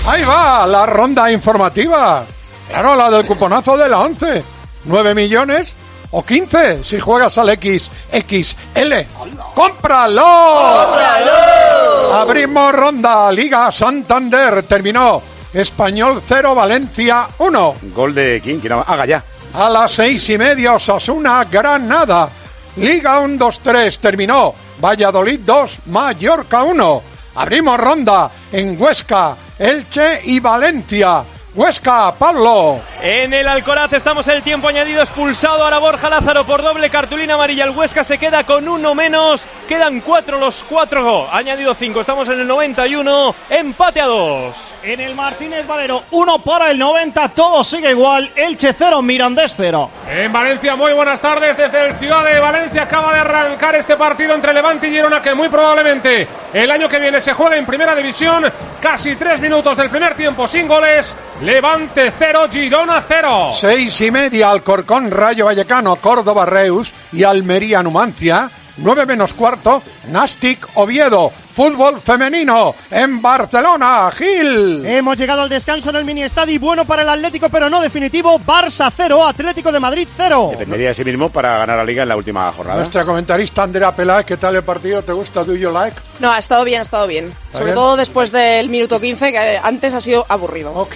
Ahí va, la ronda informativa. Claro, la del cuponazo de la 11. 9 millones o 15 si juegas al XXL. ¡Cómpralo! ¡Cómpralo! Abrimos ronda. Liga Santander. Terminó. Español 0, Valencia 1. Gol de quién haga ya. A las 6:30, Osasuna, Granada. Liga 1-2-3. Terminó. Valladolid 2, Mallorca 1. Abrimos ronda en Huesca, Elche y Valencia. Huesca, Pablo. En el Alcoraz estamos en el tiempo añadido, expulsado ahora Borja Lázaro por doble cartulina amarilla. El Huesca se queda con uno menos, quedan 4 los 4, añadido 5, estamos en el 91, empate a 2. En el Martínez Valero, 1 para el 90, todo sigue igual, Elche 0, Mirandés 0. En Valencia, muy buenas tardes, desde el Ciudad de Valencia acaba de arrancar este partido entre Levante y Girona, que muy probablemente el año que viene se juega en Primera División. Casi 3 minutos del primer tiempo sin goles, Levante 0, Girona 0. 6:30, Alcorcón, Rayo Vallecano, Córdoba, Reus y Almería, Numancia. 9 menos cuarto, Nastic, Oviedo. Fútbol femenino en Barcelona, Gil. Hemos llegado al descanso en el mini estadio, bueno para el Atlético, pero no definitivo. Barça 0, Atlético de Madrid 0. Dependería de sí mismo para ganar la Liga en la última jornada. Nuestra comentarista Andrea Peláez, ¿qué tal el partido? ¿Te gusta? ¿Do you like? No, ha estado bien. Sobre todo después del minuto 15, que antes ha sido aburrido. Ok,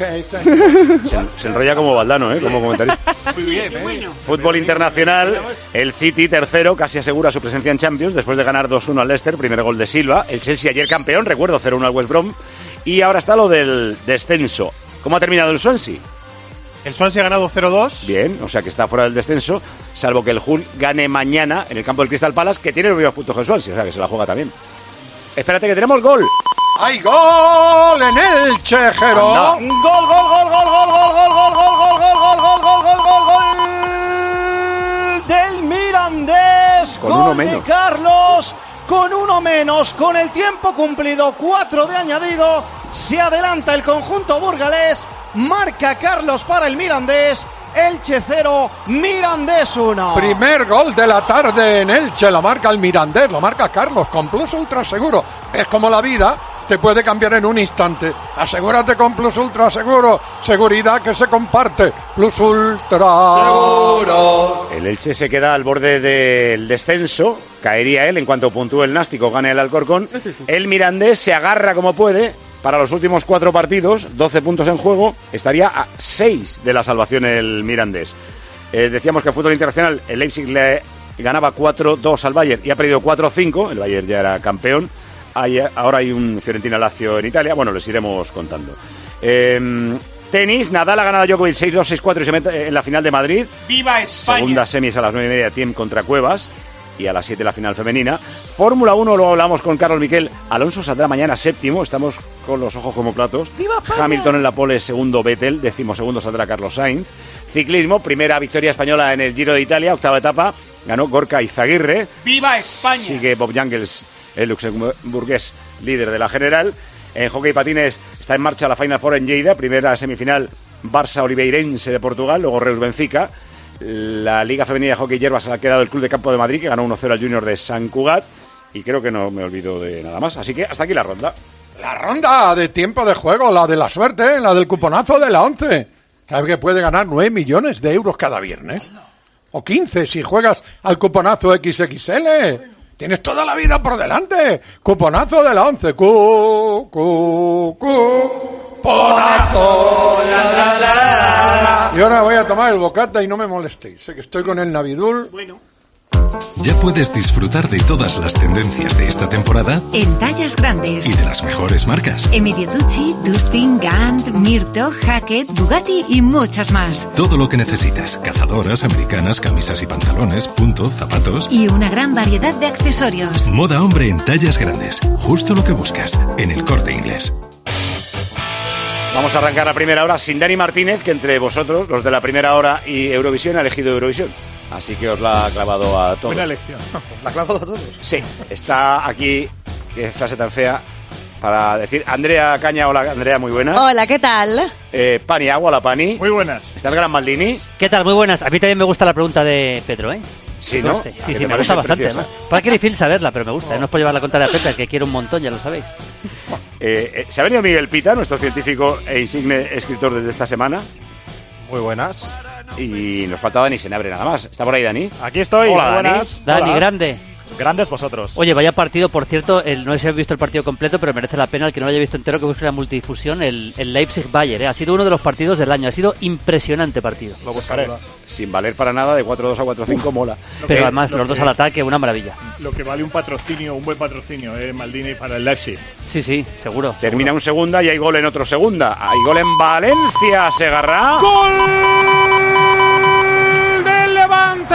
se enrolla como Valdano, como comentarista. Muy bien, bueno. Fútbol internacional, el City tercero, casi asegura su presencia en Champions después de ganar 2-1 al Leicester, primer gol de Silva. El Chelsea ayer campeón, recuerdo, 0-1 al West Brom. Y ahora está lo del descenso. ¿Cómo ha terminado el Swansea? El Swansea ha ganado 0-2. Bien, o sea que está fuera del descenso, salvo que el Hull gane mañana en el campo del Crystal Palace, que tiene los mismos puntos que el Swansea, o sea que se la juega también. Espérate que tenemos gol. ¡Hay gol en el Chejero! Gol del Mirandés. Con uno menos. De Carlos. Con uno menos, con el tiempo cumplido, 4 de añadido, se adelanta el conjunto burgalés, marca Carlos para el Mirandés, Elche 0, Mirandés 1. Primer gol de la tarde en Elche, la marca el Mirandés, lo marca Carlos, con Plus Ultra Seguro. Es como la vida, te puede cambiar en un instante. Asegúrate con Plus Ultra Seguro, seguridad que se comparte. Plus Ultra Seguro. El Elche se queda al borde del descenso, caería él en cuanto puntúe el Nástico, gane el Alcorcón. El Mirandés se agarra como puede para los últimos 4 partidos, 12 puntos en juego, estaría a 6 de la salvación el Mirandés. Decíamos que en fútbol internacional el Leipzig le ganaba 4-2 al Bayern y ha perdido 4-5, el Bayern ya era campeón. Ahora hay un Fiorentina-Lazio en Italia, bueno, les iremos contando. Tenis, Nadal ha ganado a Djokovic 6-2, 6-4 y se mete en la final de Madrid. ¡Viva España! Segunda semis a las 9:30, Thiem contra Cuevas. Y a las 7 la final femenina. Fórmula 1, luego hablamos con Carlos Miquel. Alonso saldrá mañana séptimo, estamos con los ojos como platos. ¡Viva España! Hamilton en la pole, segundo Vettel, 12º saldrá Carlos Sainz. Ciclismo, primera victoria española en el Giro de Italia, octava etapa, ganó Gorka Izaguirre. ¡Viva España! Sigue Bob Jungels, el luxemburgués líder de la general. En hockey patines está en marcha la Final Four en Lleida, primera semifinal Barça Oliveirense de Portugal, luego Reus Benfica. La Liga Femenina de Hockey Hierba se la ha quedado el Club de Campo de Madrid, que ganó 1-0 al Junior de San Cugat. Y creo que no me olvido de nada más. Así que hasta aquí la ronda. La ronda de tiempo de juego, la de la suerte, la del cuponazo de la 11. ¿Sabes que puede ganar 9 millones de euros cada viernes? O 15 si juegas al cuponazo XXL. Tienes toda la vida por delante. Cuponazo de la 11. Cuponazo. Y ahora voy a tomar el bocata y no me molestéis. Sé que estoy con el Navidul. Bueno. Ya puedes disfrutar de todas las tendencias de esta temporada en tallas grandes y de las mejores marcas. Emilio Tucci, Dustin, Gant, Mirto, Hackett, Bugatti y muchas más. Todo lo que necesitas: cazadoras, americanas, camisas y pantalones, punto, zapatos y una gran variedad de accesorios. Moda hombre en tallas grandes, justo lo que buscas en El Corte Inglés. Vamos a arrancar la primera hora sin Dani Martínez, que entre vosotros, los de la primera hora y Eurovisión, ha elegido Eurovisión. Así que os la ha clavado a todos. Buena elección. ¿La ha clavado a todos? Sí, está aquí, qué frase tan fea, para decir Andrea Caña. Hola Andrea, muy buenas. Hola, ¿qué tal? Pani Agua, la Pani. Muy buenas. Está el gran Maldini. ¿Qué tal? Muy buenas. A mí también me gusta la pregunta de Pedro, ¿eh? Sí, ¿no? Sí, me gusta bastante, ¿no? Para que es difícil saberla, pero me gusta. No os puedo llevar la contra de la Pepe, que quiero un montón, ya lo sabéis. Se ha venido Miguel Pita, nuestro científico e insigne escritor desde esta semana. Muy buenas. Y nos falta Dani Senabre nada más. ¿Está por ahí, Dani? Aquí estoy. Hola, buenas. Dani, Hola. grande. Grandes vosotros. Oye, vaya partido, por cierto, no sé si habéis visto el partido completo, pero merece la pena el que no lo haya visto entero que busque la multidifusión, el Leipzig-Bayern, ha sido uno de los partidos del año, ha sido impresionante partido. Lo buscaré. Sin valer para nada, de 4-2 a 4-5 mola. Pero además los dos al ataque, una maravilla. Lo que vale un patrocinio, un buen patrocinio, Maldini para el Leipzig. Sí, seguro. Termina un segunda y hay gol en otro segunda. Hay gol en Valencia, Segarra. ¡Gol del Levante!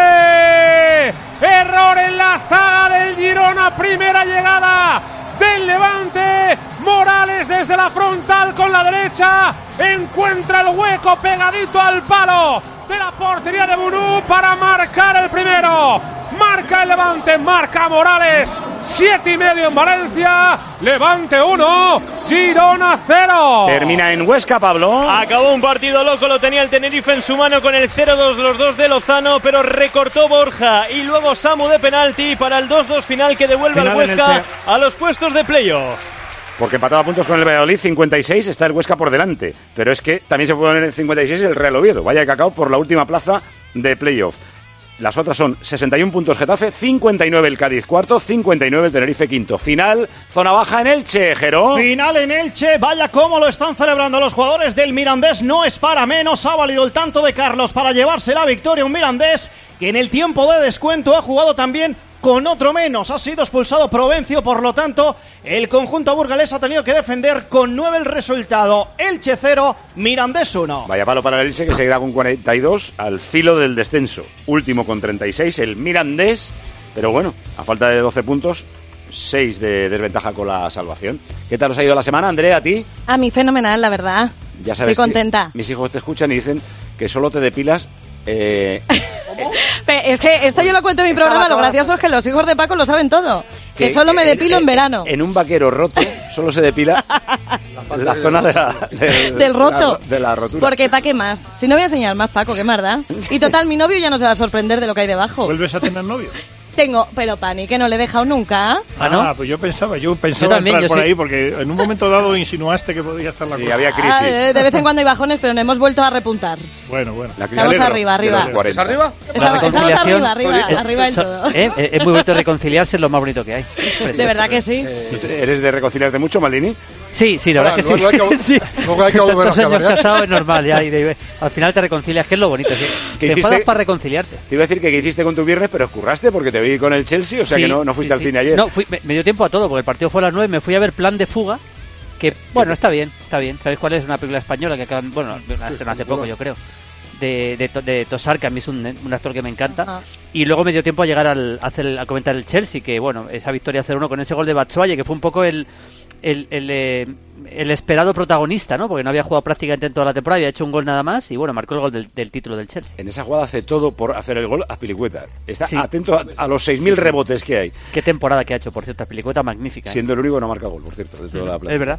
Error en la zaga del Girona, primera llegada del Levante. Morales desde la frontal con la derecha encuentra el hueco pegadito al palo de la portería de Bunú para marcar el primero. Marca el Levante, marca Morales. 7:30 en Valencia. Levante 1, Girona 0. Termina en Huesca, Pablo. Acabó un partido loco, lo tenía el Tenerife en su mano con el 0-2 los dos de Lozano, pero recortó Borja y luego Samu de penalti para el 2-2 final que devuelve al Huesca a los puestos de playoff. Porque empatado a puntos con el Valladolid, 56, está el Huesca por delante. Pero es que también se puede poner en 56 el Real Oviedo. Vaya cacao por la última plaza de playoff. Las otras son 61 puntos Getafe, 59 el Cádiz cuarto, 59 el Tenerife quinto. Final, zona baja en Elche, Jero. Final en Elche, vaya cómo lo están celebrando los jugadores del Mirandés, no es para menos, ha valido el tanto de Carlos para llevarse la victoria, un Mirandés que en el tiempo de descuento ha jugado también con otro menos, ha sido expulsado Provencio, por lo tanto el conjunto burgalés ha tenido que defender con 9 el resultado. Elche 0, Mirandés 1. Vaya palo para el Elche que se queda con 42 al filo del descenso. Último con 36 el Mirandés, pero bueno, a falta de 12 puntos, 6 de desventaja con la salvación. ¿Qué tal os ha ido la semana, Andrea, a ti? A mí fenomenal, la verdad. Ya sabes, estoy contenta. Mis hijos te escuchan y dicen que solo te depilas... Es que esto yo lo cuento en mi programa, lo gracioso es que los hijos de Paco lo saben todo. Que solo me depilo en verano. En un vaquero roto solo se depila la zona del roto. De la rotura. Porque ¿para qué más? Si no voy a enseñar más, Paco, qué más da. Y total, mi novio ya no se va a sorprender de lo que hay debajo. ¿Vuelves a tener novio? Tengo, pero Pani, que no le he dejado nunca. ¿Ah, no? Pues yo pensaba también, entrar por ahí, porque en un momento dado insinuaste que podía estar la cosa. Sí, había crisis. De vez en cuando hay bajones, pero no hemos vuelto a repuntar. Bueno. Estamos arriba. ¿Estás arriba? Estamos arriba del todo. Es muy bonito reconciliarse, es lo más bonito que hay. De verdad que sí. ¿Eres de reconciliarte mucho, Maldini? Sí, la verdad que sí. Luego hay que volver a 2 años casado es normal, ya. Al final te reconcilias, que es lo bonito, sí. Te enfadas para reconciliarte. Te iba a decir que hiciste con tu viernes, pero curraste porque te vi con el Chelsea, o sea que no fuiste al cine ayer. No, me dio tiempo a todo, porque el partido fue a las 9, me fui a ver Plan de Fuga, que, bueno, está bien. ¿Sabéis cuál es? Una película española que acaban, hace poco, yo creo. De Tosar, que a mí es un actor que me encanta. Y luego me dio tiempo a llegar a comentar el Chelsea, que bueno, esa victoria 0-1 con ese gol de Batshuayi, que fue un poco el esperado protagonista, ¿no? Porque no había jugado prácticamente en toda la temporada, había hecho un gol nada más y bueno, marcó el gol del título del Chelsea. En esa jugada hace todo por hacer el gol a Pilicueta. Está atento a los 6.000 rebotes que hay. Qué temporada que ha hecho, por cierto, a Pilicueta, magnífica. Siendo el único que no marca gol, por cierto, de toda la playa. Es verdad.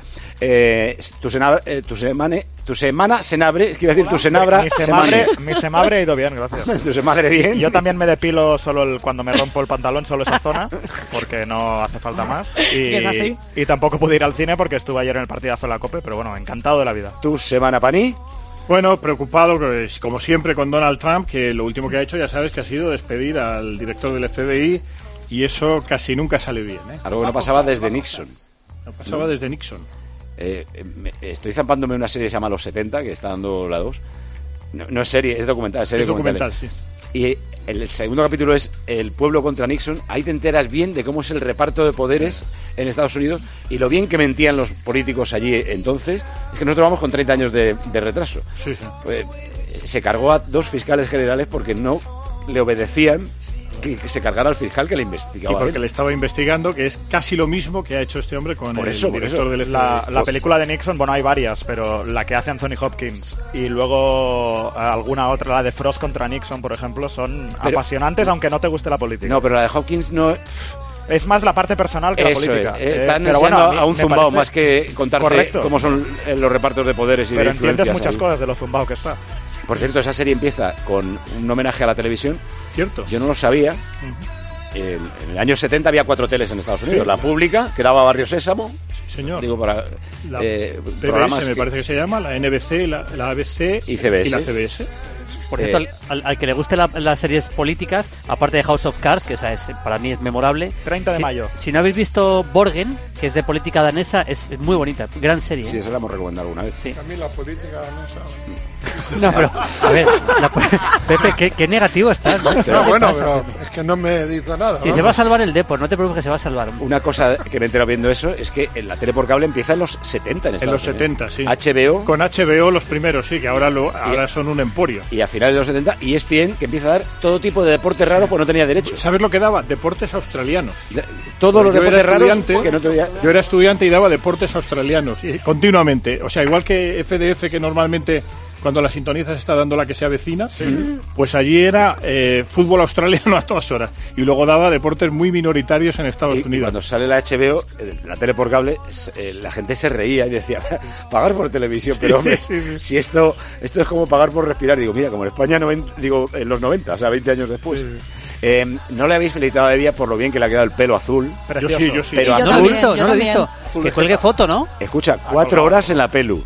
Tu semana Senabre, quiero decir, tu Senabra. Mi semabre ha ido bien, gracias. Tu semadre bien. Yo también me depilo solo cuando me rompo el pantalón, solo esa zona, porque no hace falta más. ¿Es así? Y tampoco pude ir al cine porque estuve ayer en el partidazo de la COPE, pero bueno, encantado de la vida. ¿Tu semana, Pani? Bueno, preocupado, como siempre, con Donald Trump, que lo último que ha hecho, ya sabes, que ha sido despedir al director del FBI, y eso casi nunca sale bien. Algo que no pasaba desde Nixon. No pasaba desde Nixon. Estoy zampándome una serie que se llama Los 70, que está dando la 2. No es serie, es documental. Es documental, sí. Y el segundo capítulo es El pueblo contra Nixon. Ahí te enteras bien de cómo es el reparto de poderes en Estados Unidos y lo bien que mentían los políticos allí entonces. Es que nosotros vamos con 30 años de retraso. Sí. Pues, se cargó a 2 fiscales generales porque no le obedecían que se cargara al fiscal que le investigaba. Y porque le estaba investigando, que es casi lo mismo que ha hecho este hombre con el director del FBI. La película de Nixon, bueno, hay varias, pero la que hace Anthony Hopkins y luego alguna otra, la de Frost contra Nixon, por ejemplo, son apasionantes, aunque no te guste la política. No, pero la de Hopkins no... Es más la parte personal que la política. Están enseñando a un zumbao más que contarte cómo son los repartos de poderes y pero de influencias. Pero entiendes muchas cosas de lo zumbao que está. Por cierto, esa serie empieza con un homenaje a la televisión Cierto. Yo no lo sabía. En el año 70 había 4 teles en Estados Unidos. La pública, que daba Barrio Sésamo. Sí, señor. Digo, para la programas PBS, me parece que se llama, la NBC, la ABC y CBS. Y la CBS. Por cierto, al que le guste las series políticas, aparte de House of Cards, que esa para mí es memorable. 30 de mayo. Si no habéis visto Borgen, que es de política danesa, es muy bonita, gran serie. Sí, esa la hemos recomendado alguna vez. Sí. También la política danesa. No, pero, a ver, Pepe, qué negativo estás, ¿no? No, bueno, pero es que no me dice nada. Si se va a salvar el Depor, no te preocupes que se va a salvar. Una cosa que me he enterado viendo eso es que la tele por cable empieza en los 70 en Estados Unidos. En los 70, sí. HBO. Con HBO los primeros, sí, que ahora son un emporio. Y a finales de los 70, y ESPN, que empieza a dar todo tipo de deportes raros, pues no tenía derecho. ¿Sabes lo que daba? Deportes australianos. Todos los deportes raros que no tenía... Yo era estudiante y daba deportes australianos, y continuamente. O sea, igual que FDF, que normalmente... Cuando la sintonizas está dando la que se avecina, pues allí era fútbol australiano a todas horas. Y luego daba deportes muy minoritarios en Estados Unidos. Y cuando sale la HBO, la tele por cable, la gente se reía y decía, pagar por televisión, pero hombre, si esto es como pagar por respirar. Digo, mira, como en España, en los 90, o sea, 20 años después. ¿No le habéis felicitado a Evia por lo bien que le ha quedado el pelo azul? Yo sí. Pero no lo he visto, no lo he visto. Que cuelgue foto, ¿no? Escucha, 4 horas en la pelu.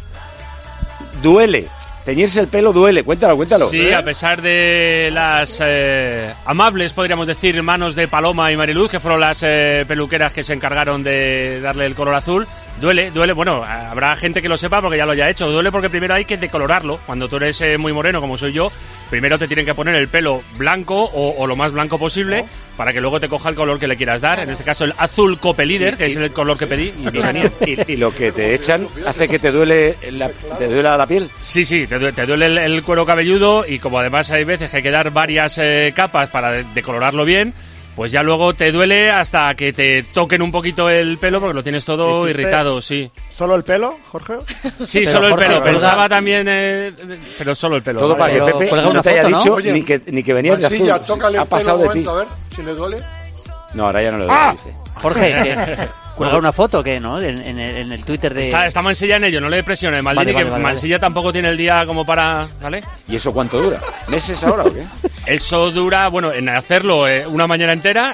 Duele. Teñirse el pelo duele, cuéntalo. Sí, a pesar de las amables, podríamos decir, manos de Paloma y Mariluz, que fueron las peluqueras que se encargaron de darle el color azul, duele. Bueno, habrá gente que lo sepa porque ya lo haya hecho. Duele porque primero hay que decolorarlo. Cuando tú eres muy moreno, como soy yo, primero te tienen que poner el pelo blanco o lo más blanco posible para que luego te coja el color que le quieras dar. En este caso, el azul Copelíder, que es el color que pedí. Y lo que te echan hace que te duele la piel. Sí, te duele el cuero cabelludo y como además hay veces que hay que dar varias capas para decolorarlo bien, pues ya luego te duele hasta que te toquen un poquito el pelo porque lo tienes todo irritado, sí. ¿Solo el pelo, Jorge? Sí, solo el pelo. Pensaba también, pero solo el pelo. Todo para que Pepe no te haya dicho ni que venías de azul. Tócale ha el pasado pelo de ti. a ver si le duele. No, ahora ya no le duele. Dice. Jorge, cuelga una foto, ¿qué? ¿No? En el Twitter de... Está Mansilla en ello, no le presiones, Maldini, que Mansilla tampoco tiene el día como para... ¿Vale? ¿Y eso cuánto dura? ¿Meses ahora o qué? Eso dura, bueno, en hacerlo una mañana entera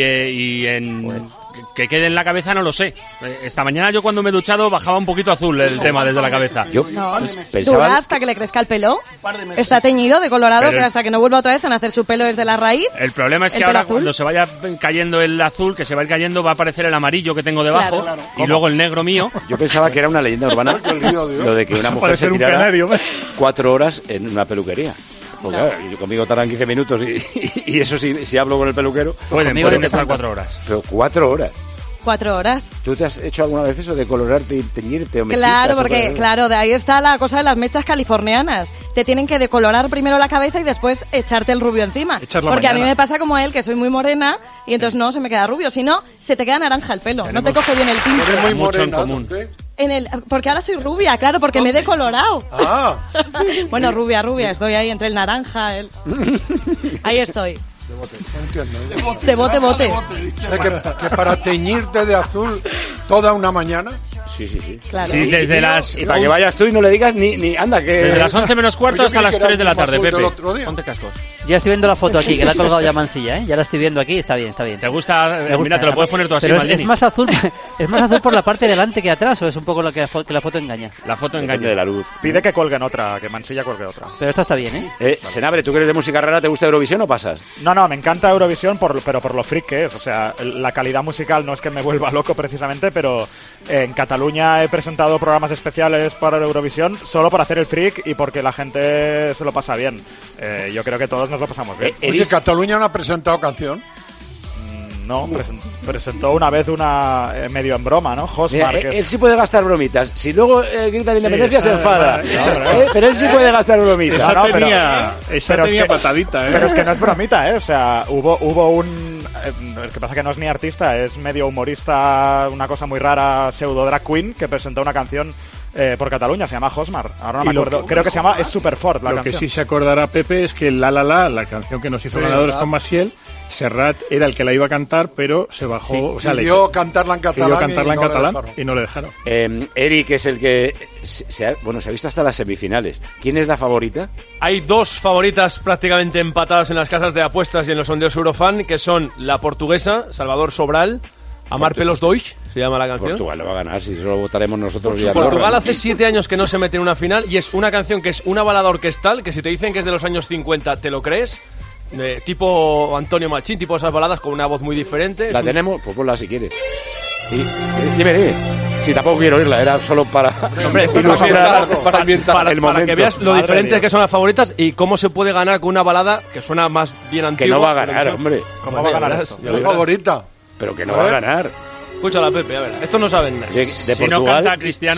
y en... Que quede en la cabeza no lo sé. Esta mañana yo cuando me he duchado bajaba un poquito azul el tema desde la cabeza. Yo ¿Dura hasta que le crezca el pelo? Está teñido, decolorado, o sea, hasta que no vuelva otra vez a nacer su pelo desde la raíz. El problema es que ahora cuando se vaya cayendo el azul, que se va a ir cayendo, va a aparecer el amarillo que tengo debajo y luego el negro mío. Yo pensaba que era una leyenda urbana lo de que una mujer se tirara 4 horas en una peluquería. Porque claro, yo conmigo tardan 15 minutos y eso si hablo con el peluquero... Pueden estar 4 horas. Pero 4 horas. 4 horas. ¿Tú te has hecho alguna vez eso de colorarte y teñirte o mechitas? Claro, porque de ahí está la cosa de las mechas californianas. Te tienen que decolorar primero la cabeza y después echarte el rubio encima. Porque a mí me pasa como él, que soy muy morena y entonces no se me queda rubio, sino se te queda naranja el pelo. No te coge bien el tinte. Eres muy morena, en común. Porque ahora soy rubia, claro, porque me he decolorado. Bueno, rubia, estoy ahí entre el naranja, ahí estoy. De bote. Que para teñirte de azul toda una mañana. Sí. Claro. Sí, desde las... Y para que vayas tú y no le digas ni anda, que... Desde las 11 menos cuarto hasta las 3 de la tarde, Pepe. Ponte cascos. Ya estoy viendo la foto aquí, que la ha colgado ya Mansilla, ¿eh? Ya la estoy viendo aquí, está bien. ¿Te gusta? Mira, te lo puedes poner tú así, pero Maldini. es más azul por la parte de delante que atrás, o es un poco lo que la foto engaña. La foto engaña. de la luz. Pide que cuelguen otra, que Mansilla cuelgue otra. Pero esta está bien, ¿eh? Senabre, ¿tú que eres de música rara, te gusta Eurovisión o pasas? No, me encanta Eurovisión, pero por lo freak que es. O sea, la calidad musical no es que me vuelva loco precisamente, pero en Cataluña he presentado programas especiales para Eurovisión solo por hacer el freak y porque la gente se lo pasa bien. Yo creo que todos nos lo pasamos bien. Oye, ¿Cataluña no ha presentado canción? No, presentó una vez una medio en broma, ¿no? Josmar, él sí puede gastar bromitas. Si luego grita la independencia se enfada. Pero él sí puede gastar bromitas. Esa tenía patadita, ¿eh? Pero es que no es bromita, ¿eh? O sea, hubo un... El que pasa que no es ni artista, es medio humorista, una cosa muy rara, pseudo drag queen, que presentó una canción por Cataluña, se llama Hosmar. Ahora no me Y lo acuerdo. que- Creo que se llama Es Superfort la Lo canción. que sí se acordará Pepe es que la canción que nos hizo ganadores con Maciel, Serrat era el que la iba a cantar, pero se bajó, o sea, Pidió cantarla en catalán pidió cantarla y en no le catalán dejaron. y no le dejaron. Eric es el que se ha visto hasta las semifinales. ¿Quién es la favorita? Hay dos favoritas prácticamente empatadas en las casas de apuestas y en los sondeos Eurofan, que son la portuguesa, Salvador Sobral, Amar Pelos Dois, se llama la canción. Portugal lo va a ganar, si solo votaremos nosotros. y Portugal Andorra. hace 7 años que no se mete en una final y es una canción que es una balada orquestal, que si te dicen que es de los años 50, ¿te lo crees? Tipo Antonio Machín, tipo esas baladas con una voz muy diferente. ¿La tenemos? Pues ponla si quieres. Sí. Dime. Si tampoco quiero oírla, era solo para Hombre, esto ilustrar, para ambientar el momento. Para que veas lo Madre diferentes Dios. que son las favoritas y cómo se puede ganar con una balada que suena más bien antigua. Que no va a pero ganar, que- hombre. ¿Cómo va a ganar esto? La favorita. Pero que no va a ganar. Escúchala, Pepe, a ver. Esto no saben nada. De Si Portugal, no canta Cristiano.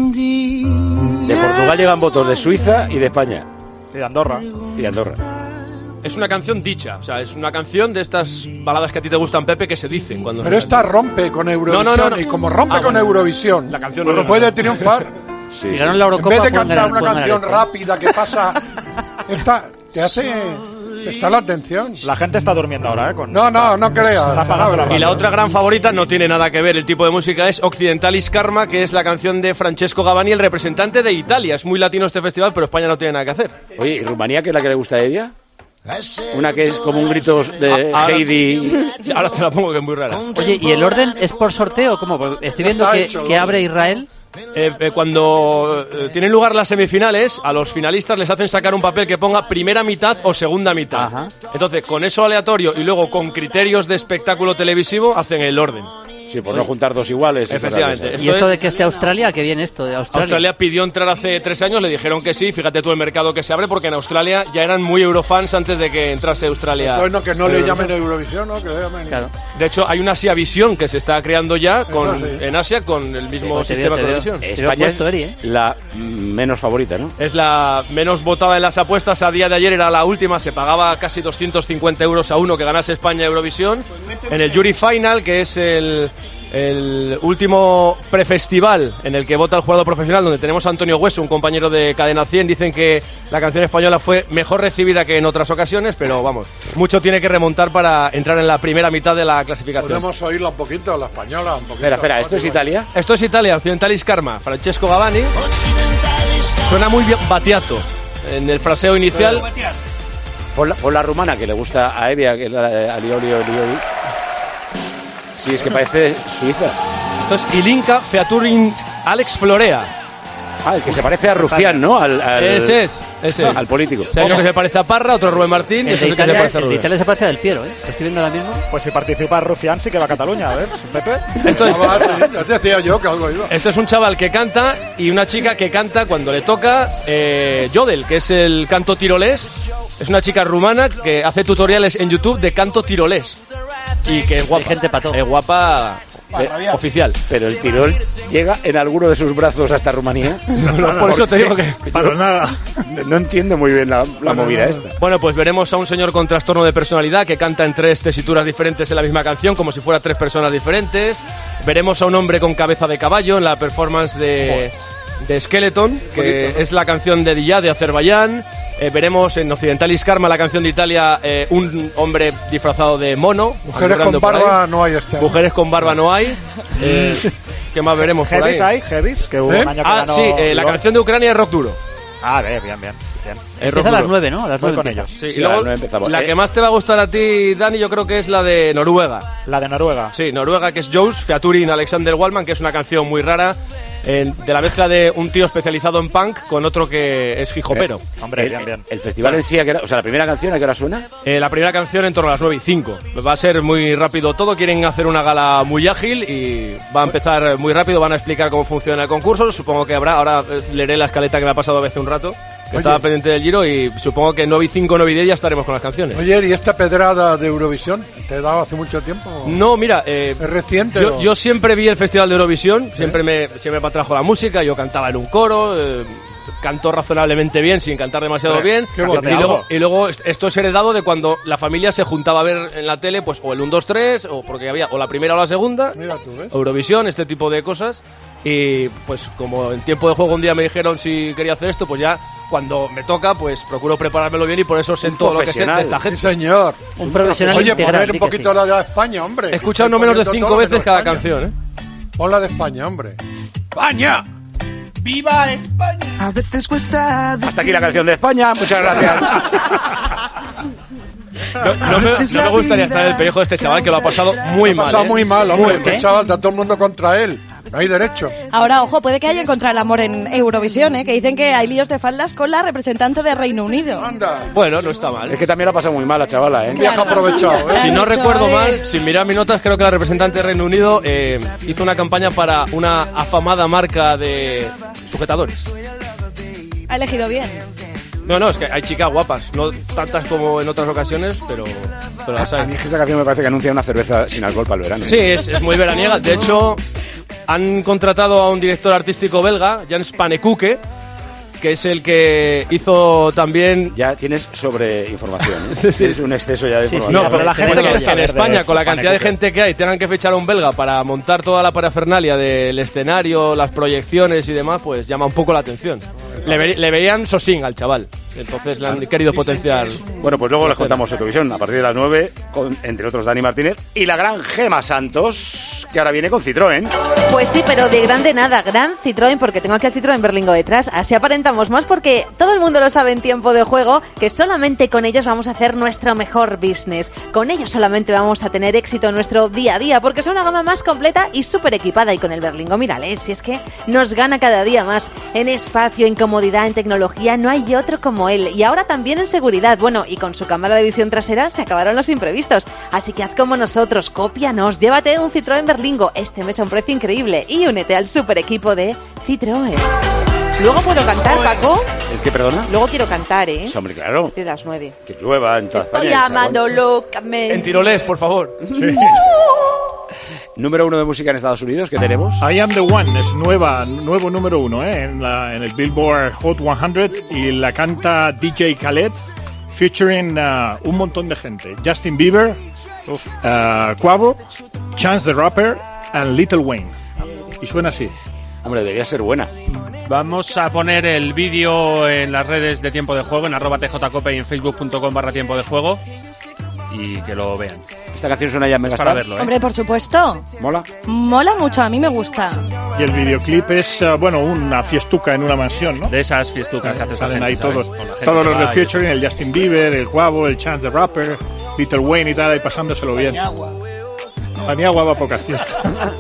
de Portugal llegan votos de Suiza y de España. Y de Andorra. Y de Andorra. Es una canción dicha, o sea, es una canción de estas baladas que a ti te gustan, Pepe, que se dicen cuando Pero se esta rompe con Eurovisión No. y como rompe Ah, con bueno. Eurovisión, La canción pues no no puede triunfar. Si ganan la En Eurocopa, vez de pueden cantar ganar- una pueden ganar canción esto. rápida que pasa, esta te hace prestar la atención. La gente está durmiendo ahora, Con... No creas. Está apagando la Y radio. la otra gran favorita no tiene nada que ver, el tipo de música es Occidentalis Karma, que es la canción de Francesco Gavani, el representante de Italia. Es muy latino este festival, pero España no tiene nada que hacer. Oye, ¿y Rumanía, que es la que le gusta a ella? Una que es como un grito de Ahora- Heidi. Ahora te la pongo, que es muy rara. Oye, ¿y el orden es por sorteo? ¿Cómo? Porque estoy viendo está que, hecho, que abre Israel. Cuando tienen lugar las semifinales, a los finalistas les hacen sacar un papel que ponga primera mitad o segunda mitad. Ajá. Entonces, con eso aleatorio y luego con criterios de espectáculo televisivo, hacen el orden. Sí, por no juntar dos iguales. y Efectivamente. cosas de esas. ¿Y esto de que esté Australia? ¿Qué viene esto de Australia? Australia pidió entrar hace 3 años, le dijeron que sí. Fíjate tú el mercado que se abre, porque en Australia ya eran muy eurofans antes de que entrase Australia. Bueno, que no le llamen Eurovisión, ¿no? Que le llamen... Claro. De hecho, hay una Asia Visión que se está creando ya Eso sí. en Asia con el mismo Te sistema veo, de te veo. televisión. Te veo España puesto, Eri, es la menos favorita, ¿no? Es la menos votada en las apuestas. A día de ayer era la última, se pagaba casi 250 euros a uno que ganase España Eurovisión. En el Jury Final, que es el último prefestival en el que vota el jurado profesional, donde tenemos a Antonio Hueso, un compañero de Cadena 100, dicen que la canción española fue mejor recibida que en otras ocasiones, pero vamos, mucho tiene que remontar para entrar en la primera mitad de la clasificación. Podemos oírla un poquito, la española, un poquito. Espera, ¿esto es Italia? Esto es Italia, Occidentalis Karma, Francesco Gavani. Suena muy bien Battiato en el fraseo inicial. Pon la rumana, que le gusta a Evia, que es la de Alioli. Sí, es que parece Suiza. Esto es Ilinka Featuring Alex Florea. Ah, el que se parece a Rufián, ¿no? Ese es. Al político. O sea, uno que se parece a Parra, otro Rubén Martín, y El otro de que se Italia, parece a el de Rubén. Italia se parece al Del Piero, ¿eh? Lo estoy viendo ahora mismo. Pues si participa Rufián, sí que va a Cataluña, a ver, Pepe. Esto es, Ya te decía yo que algo iba. esto es un chaval que canta y una chica que canta cuando le toca Yodel, que es el canto tirolés. Es una chica rumana que hace tutoriales en YouTube de canto tirolés. Y que es guapa. Hay gente pa' todo. Es guapa oficial. Pero el Tirol llega en alguno de sus brazos hasta Rumanía. Por eso te digo que... Para nada. No entiendo muy bien la movida esta. Bueno, pues veremos a un señor con trastorno de personalidad que canta en 3 tesituras diferentes en la misma canción, como si fuera 3 personas diferentes. Veremos a un hombre con cabeza de caballo en la performance de Skeleton, que es la canción de Diyad de Azerbaiyán. Veremos en Occidentalis Karma, la canción de Italia, un hombre disfrazado de mono. Mujeres con andando por ahí. barba no hay este año. Mujeres con barba no hay. ¿Qué más veremos por ahí? Heavis hay, Heavis, que hubo un año que Ah, ganó... sí, la Lord. canción de Ucrania es rock duro. Ah, bien. Es rock Empieza a las duro. 9, ¿no? A las Voy 9 con empieza. ellos. Sí, Sí, y luego, no empezamos. la que más te va a gustar a ti, Dani, yo creo que es la de Noruega. La de Noruega. Sí, Noruega, que es Joes, featuring Alexander Wallman, que es una canción muy rara, de la mezcla de un tío especializado en punk con otro que es hijopero. Hombre, bien. El festival en sí, o sea, la primera canción, ¿a qué hora suena? La primera canción en torno a las 9:05. Va a ser muy rápido todo, quieren hacer una gala muy ágil y va a empezar muy rápido, van a explicar cómo funciona el concurso, supongo que habrá, ahora leeré la escaleta que me ha pasado hace un rato, que estaba pendiente del Giro, y supongo que 9:05, 9:10 ya estaremos con las canciones. Oye, ¿y esta pedrada de Eurovisión te he dado hace mucho tiempo? No, mira, ¿Es reciente? yo siempre vi el Festival de Eurovisión, siempre me atrajo la música, yo cantaba en un coro, canto razonablemente bien, sin cantar demasiado bien, qué bonito. y luego esto es heredado de cuando la familia se juntaba a ver en la tele, pues o el 1, 2, 3, o porque había o la primera o la segunda, Mira tú, ¿ves? Eurovisión, este tipo de cosas. Y pues como en tiempo de juego un día me dijeron si quería hacer esto, pues ya cuando me toca, pues procuro preparármelo bien y por eso sé todo lo que sé de esta gente. Sí, señor. Un profesional. Oye, integral, poner un poquito la de España, hombre. He escuchado no menos de 5 veces cada canción, ¿eh? Pon la de España, hombre. ¡España! ¡Viva España! A veces cuesta. Hasta aquí la canción de España. Muchas gracias. No me gustaría estar en el pellejo de este chaval que lo ha pasado muy mal. Lo ha pasado muy mal, hombre. El chaval, está todo el mundo contra él. No hay derecho. Ahora, ojo, puede que haya encontrado el amor en Eurovisión, que dicen que hay líos de faldas con la representante de Reino Unido. Anda. Bueno, no está mal. Es que también lo ha pasado muy mal la chavala, ¿eh? Viaje aprovechado, Si no recuerdo mal, sin mirar mis notas, creo que la representante de Reino Unido hizo una campaña para una afamada marca de sujetadores. Ha elegido bien. No, es que hay chicas guapas, no tantas como en otras ocasiones, pero las hay. A mí es que esta canción me parece que anuncia una cerveza sin alcohol para el verano. Sí, es muy veraniega. De hecho, han contratado a un director artístico belga, Jens Panekuke, que es el que hizo también... Ya tienes sobreinformación, ¿eh? Sí. Es un exceso ya de información. No, pero la gente que en España, con la cantidad de gente que hay, tengan que fichar a un belga para montar toda la parafernalia del escenario, las proyecciones y demás, pues llama un poco la atención. Le veían sosín al chaval, entonces le han querido potenciar. Bueno, pues luego les contamos Eurovisión a partir de las 9, con, entre otros, Dani Martínez y la gran Gema Santos, que ahora viene con Citroën. Pues sí, pero de grande nada, gran Citroën, porque tengo aquí al Citroën Berlingo detrás, así aparentamos más, porque todo el mundo lo sabe en tiempo de juego, que solamente con ellos vamos a hacer nuestro mejor business. Con ellos solamente vamos a tener éxito en nuestro día a día, porque son una gama más completa y súper equipada, y con el Berlingo, mírale, si es que nos gana cada día más en espacio, en comodidad, en tecnología, no hay otro como él, y ahora también en seguridad. Bueno, y con su cámara de visión trasera se acabaron los imprevistos, así que haz como nosotros, cópianos, llévate un Citroën Berlingo este mes a un precio increíble y únete al super equipo de Citroën. Luego puedo cantar, Paco. ¿El qué, perdona? Luego quiero cantar, ¿eh? Sí, hombre, claro. De las 9. Que llueva en toda Estoy España. llamando locamente. En tirolés, por favor. Sí. Número 1 de música en Estados Unidos, ¿qué tenemos? I Am The One, es nuevo número 1 en el Billboard Hot 100 y la canta DJ Khaled featuring un montón de gente. Justin Bieber, Quavo, Chance the Rapper and Lil Wayne. Y suena así. Hombre, debería ser buena. Vamos a poner el vídeo en las redes de Tiempo de Juego, en @tjcope y en facebook.com/tiempo de juego, y que lo vean. Esta canción suena ya en para verlo, ¿eh? Hombre, por supuesto. ¿Mola? Mola mucho, a mí me gusta. Y el videoclip es, una fiestuca en una mansión, ¿no? De esas fiestucas que haces. Salen ahí todos los del featuring, el Justin Bieber, el Quavo, el Chance the Rapper, Lil Wayne y tal, ahí pasándoselo bien. Paniagua va a pocas fiestas.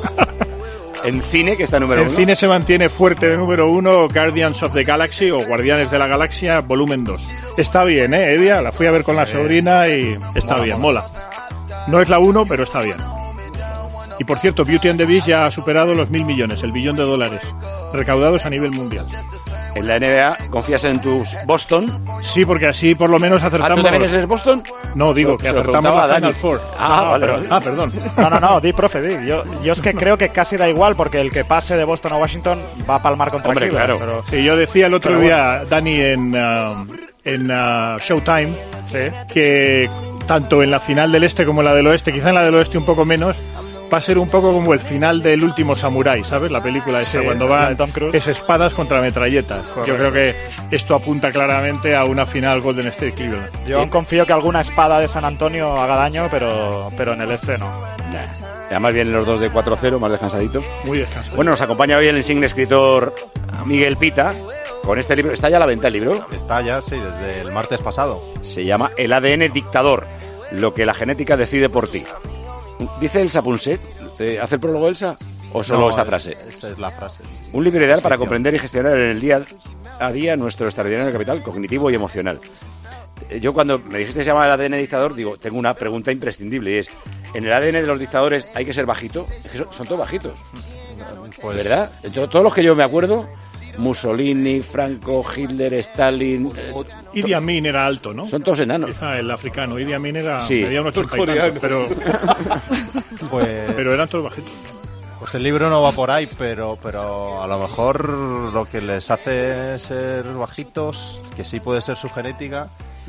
En cine, que está número 1. En cine se mantiene fuerte de número 1 Guardians of the Galaxy o Guardianes de la Galaxia volumen 2. Está bien, Evia, la fui a ver con la sobrina y está bien, mola. No es la 1, pero está bien. Y por cierto, Beauty and the Beast ya ha superado los 1.000 millones, el $1 billón recaudados a nivel mundial. En la NBA, ¿confías en tus Boston? Sí, porque así por lo menos acertamos. ¿Tú también eres Boston? No, digo que acertamos la Final Four. Perdón. No, profe. Yo es que creo que casi da igual, porque el que pase de Boston a Washington va a palmar contra Cleveland. Claro. Pero... Sí, yo decía el otro día, Dani, en Showtime, que tanto en la final del este como en la del oeste, quizá en la del oeste un poco menos, va a ser un poco como el final del Último Samurái, ¿sabes? La película esa, cuando va es espadas contra metralletas. Correcto. Yo creo que esto apunta claramente a una final Golden State Cleveland. Yo confío que alguna espada de San Antonio haga daño, pero en el este no. Además vienen los dos de 4-0, más descansaditos. Muy descansados. Bueno, nos acompaña hoy el insigne escritor Miguel Pita, con este libro. ¿Está ya a la venta el libro? Está ya, sí, desde el martes pasado. Se llama El ADN dictador, lo que la genética decide por ti. ¿Dice Elsa Punset? ¿Hace el prólogo Elsa? ¿O solo esta frase? Esta es la frase. Un libro ideal para comprender y gestionar en el día a día nuestro extraordinario capital cognitivo y emocional. Yo cuando me dijiste que se llama el ADN dictador, digo, tengo una pregunta imprescindible y es, ¿en el ADN de los dictadores hay que ser bajito? Es que son todos bajitos. Pues... ¿verdad? Todos los que yo me acuerdo, Mussolini, Franco, Hitler, Stalin... Idi Amin era alto, ¿no? Son todos enanos. Quizá el africano. Idi Amin era... Sí. Medía unos 80 y tanto, pero eran todos bajitos. Pues el libro no va por ahí, pero a lo mejor lo que les hace ser bajitos, que sí puede ser su genética,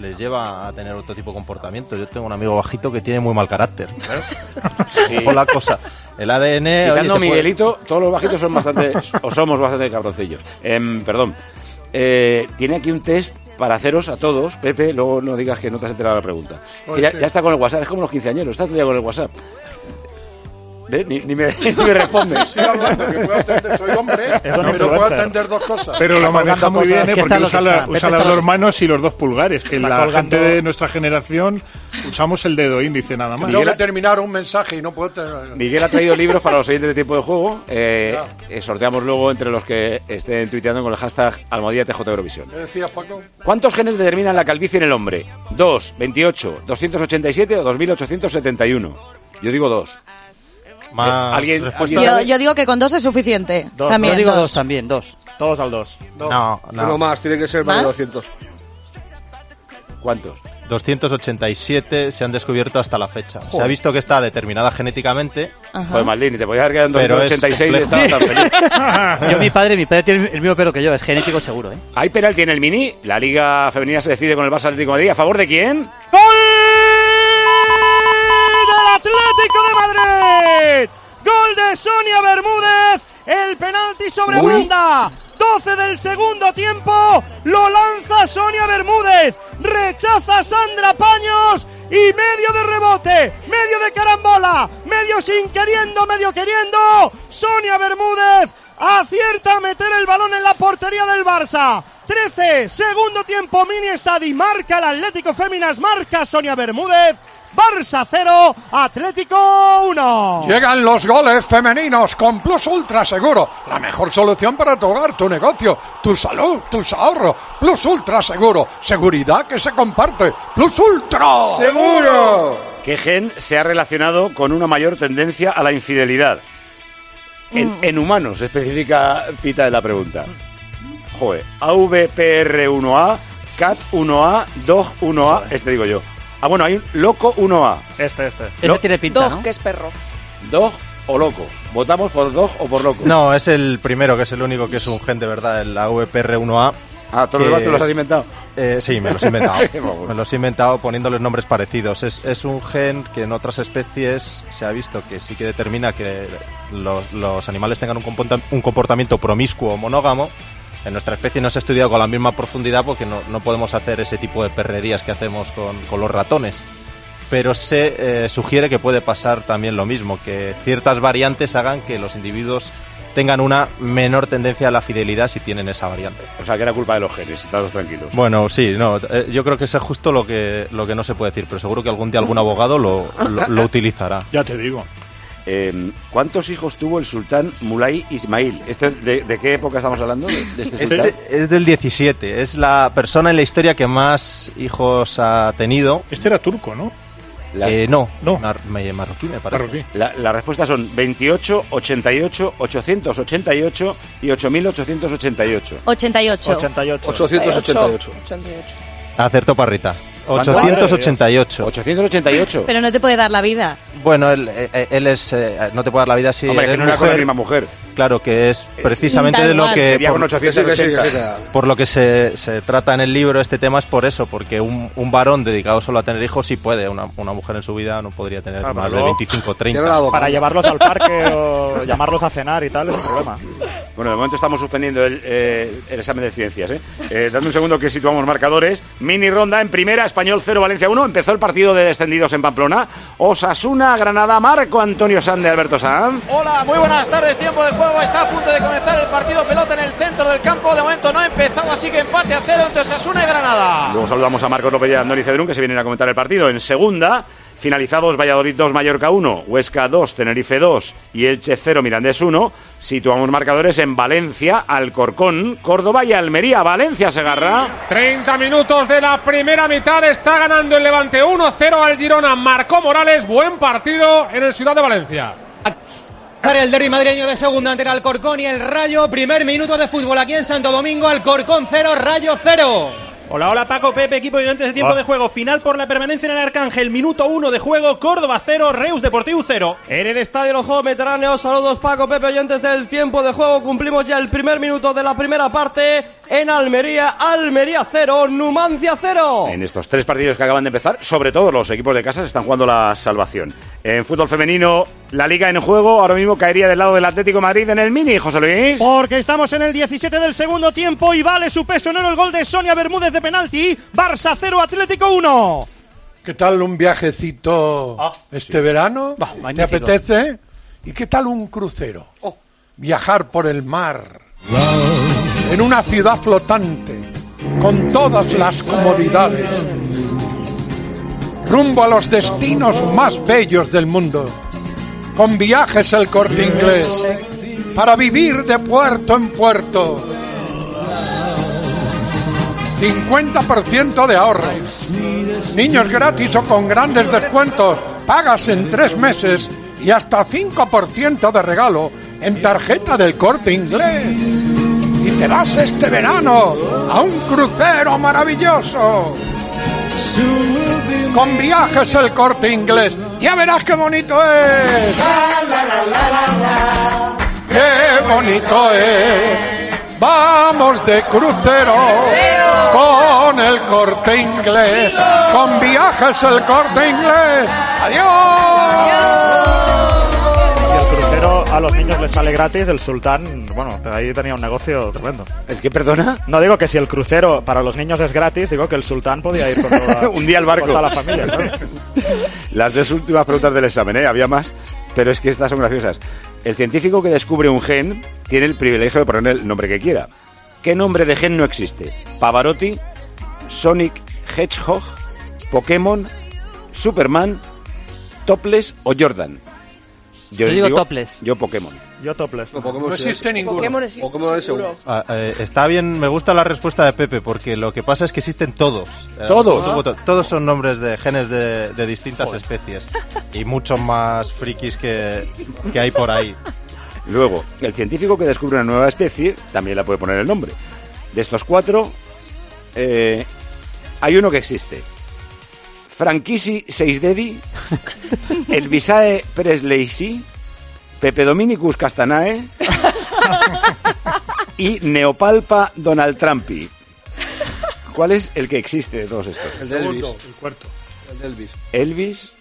les lleva a tener otro tipo de comportamiento. Yo tengo un amigo bajito que tiene muy mal carácter. Sí. Ojo la cosa. El ADN... Quitando oye, Miguelito, todos los bajitos son bastante... o somos bastante cabroncillos. Perdón. Tiene aquí un test para haceros a todos. Pepe, luego no digas que no te has enterado de la pregunta. Que ya está con el WhatsApp, es como los quinceañeros, está todo el día con el WhatsApp. ¿Ves? Ni me responde. Sí, hablando, que puedo atender, soy hombre, pero puedo atender dos cosas. Pero lo maneja muy bien, porque usa las dos manos y los dos pulgares, que la gente de nuestra generación usamos el dedo índice nada más. Tengo que terminar un mensaje y no puedo Miguel ha traído libros para los oyentes de Tiempo de Juego. Sorteamos luego entre los que estén tuiteando con el hashtag #TJ Eurovisión. ¿Qué decías, Paco? ¿Cuántos genes determinan la calvicie en el hombre? 2, 28, 287 o 2871. Yo digo 2. ¿Alguien yo digo que con 2 es suficiente. También, yo digo 2 también, 2. Todos al 2. No. Uno más, tiene que ser más de 200. ¿Cuántos? 287 se han descubierto hasta la fecha. Joder. Se ha visto que está determinada genéticamente. Pues Maldini, te podías haber quedado en 286 y estabas tan feliz. Yo, mi padre tiene el mismo pelo que yo, es genético seguro, ¿eh? Hay penalti en el Mini. La Liga Femenina se decide con el Barça Atlético de Madrid. ¿A favor de quién? Atlético de Madrid, gol de Sonia Bermúdez, el penalti sobre banda, 12 del segundo tiempo, lo lanza Sonia Bermúdez, rechaza Sandra Paños y medio de rebote, medio de carambola, medio sin queriendo, medio queriendo, Sonia Bermúdez acierta a meter el balón en la portería del Barça. 13, segundo tiempo, Mini Estadi, marca el Atlético Féminas, marca Sonia Bermúdez. Barça 0, Atlético 1. Llegan los goles femeninos con Plus Ultra Seguro. La mejor solución para tu hogar, tu negocio, tu salud, tus ahorros. Plus Ultra Seguro. Seguridad que se comparte. Plus Ultra. ¡Seguro! ¿Qué gen se ha relacionado con una mayor tendencia a la infidelidad? En humanos, especifica Pita en la pregunta. Joder. AVPR1A, CAT1A, DOG1A. Este digo yo. Bueno, hay un Loco 1A. Este. Ese tiene pinta, Dog, ¿no? que es perro. ¿Dog o Loco? ¿Votamos por Dog o por Loco? No, es el primero, que es el único que es un gen de verdad, el AVPR1A. ¿Todos los demás te los has inventado? Sí, me los he inventado. Me los he inventado poniéndoles nombres parecidos. Es un gen que en otras especies se ha visto que sí que determina que los animales tengan un comportamiento promiscuo o monógamo. En nuestra especie no se ha estudiado con la misma profundidad porque no podemos hacer ese tipo de perrerías que hacemos con los ratones. Pero se sugiere que puede pasar también lo mismo, que ciertas variantes hagan que los individuos tengan una menor tendencia a la fidelidad si tienen esa variante. O sea, que era culpa de los genes, estamos tranquilos. Bueno, sí, yo creo que es justo lo que no se puede decir, pero seguro que algún día algún abogado lo utilizará. Ya te digo. ¿Cuántos hijos tuvo el sultán Mulay Ismail? ¿De qué época estamos hablando? ¿De este sultán? Es del 17. Es la persona en la historia que más hijos ha tenido. Este era turco, ¿no? No. Marroquí, me parece. Marroquí. La respuesta son 28, 88, 888 y 8888. 88. 888. Acertó Parrita. 888. 888. Pero no te puede dar la vida. Bueno, él es... no te puede dar la vida si Hombre, eres que no era mujer. con la misma mujer. Claro, que es precisamente de lo que... Sería con 880. Por lo que se trata en el libro este tema es por eso, porque un varón dedicado solo a tener hijos sí puede, una mujer en su vida no podría tener más de 25 o 30. Para llevarlos al parque o llamarlos a cenar y tal es un problema. Bueno, de momento estamos suspendiendo el examen de ciencias. Dame un segundo que situamos marcadores. Mini ronda en primera, Español 0, Valencia 1. Empezó el partido de descendidos en Pamplona. Osasuna, Granada, Marco Antonio Sande, Alberto Sanz. Hola, muy buenas tardes, tiempo de juego, está a punto de comenzar el partido, pelota en el centro del campo, de momento no ha empezado, así que empate a 0 entre Osasuna y Granada. Luego saludamos a Marcos López y a Andoni Cedrún, que se vienen a comentar el partido. En segunda, finalizados Valladolid 2, Mallorca 1, Huesca 2, Tenerife 2 y Elche 0, Mirandés 1. Situamos marcadores en Valencia, Alcorcón, Córdoba y Almería. Valencia, Segarra. 30 minutos de la primera mitad, está ganando el Levante 1-0 al Girona. Marcó Morales, buen partido en el Ciudad de Valencia. El derbi madrileño de segunda ante el Alcorcón y el Rayo. Primer minuto de fútbol aquí en Santo Domingo. Alcorcón 0, Rayo 0. Hola, hola Paco, Pepe, equipo de oyentes de tiempo de juego. Final por la permanencia en el Arcángel. Minuto 1 de juego, Córdoba 0, Reus Deportivo 0. En el Estadio Los Juegos Mediterráneos, saludos Paco, Pepe, oyentes del tiempo de juego. Cumplimos ya el primer minuto de la primera parte. En Almería 0, Numancia 0. En estos 3 partidos que acaban de empezar, sobre todo los equipos de casa se están jugando la salvación. En fútbol femenino, la Liga en juego ahora mismo caería del lado del Atlético de Madrid en el Mini, José Luis. Porque estamos en el 17 del segundo tiempo y vale su peso en oro el gol de Sonia Bermúdez de penalti. Barça 0, Atlético 1. ¿Qué tal un viajecito este verano? ¿Te apetece? ¿Y qué tal un crucero? Viajar por el mar, en una ciudad flotante, con todas las comodidades, rumbo a los destinos más bellos del mundo, con Viajes El Corte Inglés, para vivir de puerto en puerto. 50% de ahorro, niños gratis o con grandes descuentos, pagas en 3 meses y hasta 5% de regalo en tarjeta del Corte Inglés. Y te vas este verano a un crucero maravilloso con Viajes El Corte Inglés. Ya verás qué bonito es. Qué bonito es. Vamos de crucero con el Corte Inglés, con Viajes El Corte Inglés. ¡Adiós! Si el crucero a los niños les sale gratis, el Sultán, bueno, ahí tenía un negocio tremendo. ¿El qué, perdona? No, digo que si el crucero para los niños es gratis, digo que el Sultán podía ir con toda, un día al barco. Con toda la familia, ¿sabes? Las 2 últimas preguntas del examen, había más, pero es que estas son graciosas. El científico que descubre un gen tiene el privilegio de poner el nombre que quiera. ¿Qué nombre de gen no existe? Pavarotti, Sonic Hedgehog, Pokémon, Superman, Topless o Jordan. Yo digo Topless. Yo Pokémon. Yo Topless. No existe ninguno. Pokémon es seguro. Está bien, me gusta la respuesta de Pepe, porque lo que pasa es que existen todos. ¿Todos? Todos son nombres de genes de distintas especies. Y muchos más frikis que hay por ahí. Luego, el científico que descubre una nueva especie también la puede poner el nombre. De estos 4, hay uno que existe. Franchisi Seisdedi, Elvisae Presleysi, Pepe Dominicus Castanae y Neopalpa Donald Trumpi. ¿Cuál es el que existe de todos estos? El de Elvis. El cuarto. El de Elvis. Elvis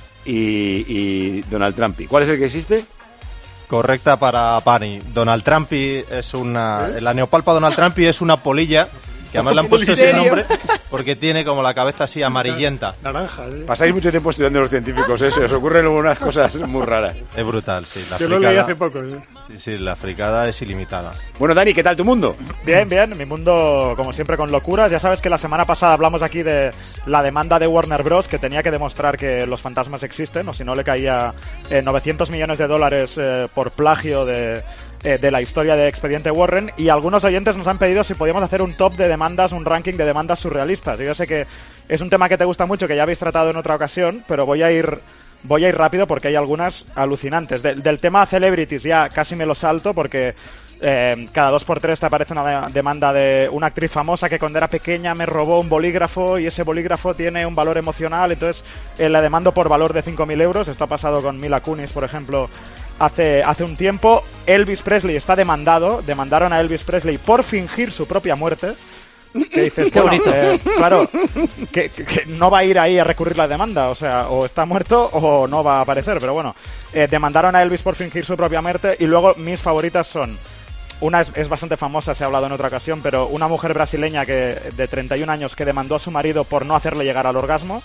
y Donald Trumpi. ¿Cuál es el que existe? Correcta para Pani. Donald Trumpy es una... La Neopalpa Donald Trumpy es una polilla, que además le han puesto ese nombre porque tiene como la cabeza así amarillenta. Naranja, Pasáis mucho tiempo estudiando los científicos eso, os ocurren unas cosas muy raras. Es brutal, sí. Yo lo leí hace poco. Sí, la fricada es ilimitada. Bueno, Dani, ¿qué tal tu mundo? Bien, mi mundo, como siempre, con locuras. Ya sabes que la semana pasada hablamos aquí de la demanda de Warner Bros., que tenía que demostrar que los fantasmas existen, o si no le caía $900 millones por plagio de la historia de Expediente Warren, y algunos oyentes nos han pedido si podíamos hacer un top de demandas, un ranking de demandas surrealistas. Yo sé que es un tema que te gusta mucho, que ya habéis tratado en otra ocasión, pero voy a ir rápido porque hay algunas alucinantes. Del tema celebrities ya casi me lo salto porque cada 2x3 te aparece una demanda de una actriz famosa que cuando era pequeña me robó un bolígrafo y ese bolígrafo tiene un valor emocional, entonces la demando por valor de 5.000 euros. Esto ha pasado con Mila Kunis, por ejemplo, hace un tiempo. Elvis Presley está demandaron a Elvis Presley por fingir su propia muerte. Que dices, qué bonito. Claro, que no va a ir ahí a recurrir la demanda, o sea, o está muerto o no va a aparecer, pero bueno, demandaron a Elvis por fingir su propia muerte. Y luego mis favoritas son, una es bastante famosa, se ha hablado en otra ocasión, pero una mujer brasileña de 31 años que demandó a su marido por no hacerle llegar al orgasmo.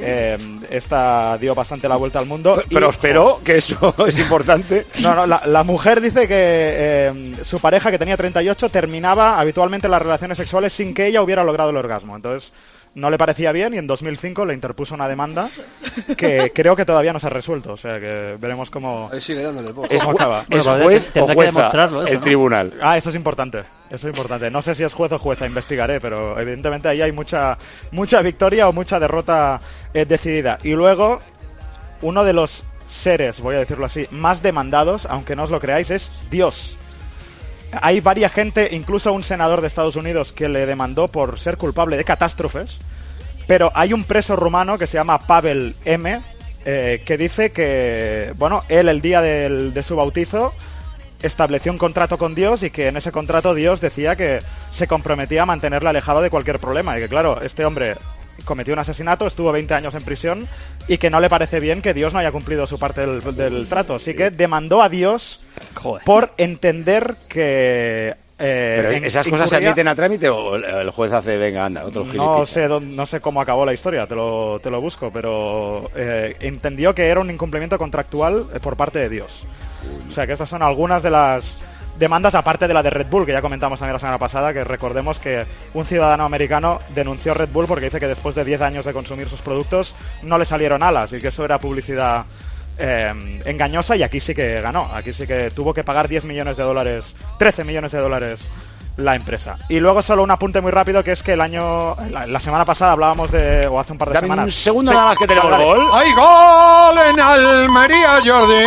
Esta dio bastante la vuelta al mundo. Pero espero que eso es importante. No, la mujer dice que su pareja, que tenía 38, terminaba habitualmente las relaciones sexuales sin que ella hubiera logrado el orgasmo. Entonces no le parecía bien y en 2005 le interpuso una demanda que creo que todavía no se ha resuelto. O sea que veremos cómo... Ahí sigue dándole poco. ¿Es acaba. juez o jueza el tribunal? Eso es importante. Eso es importante. No sé si es juez o jueza, investigaré, pero evidentemente ahí hay mucha victoria o mucha derrota decidida. Y luego, uno de los seres, voy a decirlo así, más demandados, aunque no os lo creáis, es Dios. hay varias gente, incluso un senador de Estados Unidos, que le demandó por ser culpable de catástrofes, pero hay un preso rumano que se llama Pavel M., que dice que, bueno, él el día de su bautizo estableció un contrato con Dios y que en ese contrato Dios decía que se comprometía a mantenerle alejado de cualquier problema y que, claro, este hombre cometió un asesinato, estuvo 20 años en prisión y que no le parece bien que Dios no haya cumplido su parte del trato. Así que demandó a Dios por entender que... ¿Pero esas cosas se admiten a trámite o el juez hace, venga, anda, otro gilipollas? No sé cómo acabó la historia, te lo busco, pero entendió que era un incumplimiento contractual por parte de Dios. O sea que estas son algunas de las demandas, aparte de la de Red Bull, que ya comentamos también la semana pasada, que recordemos que un ciudadano americano denunció a Red Bull porque dice que después de 10 años de consumir sus productos no le salieron alas y que eso era publicidad engañosa, y aquí sí que ganó, aquí sí que tuvo que pagar 13 millones de dólares la empresa. Y luego solo un apunte muy rápido, que es que la semana pasada hablábamos o hace un par de semanas... un segundo nada más que tenemos el gol. ¡Hay gol en Almería, Jordi!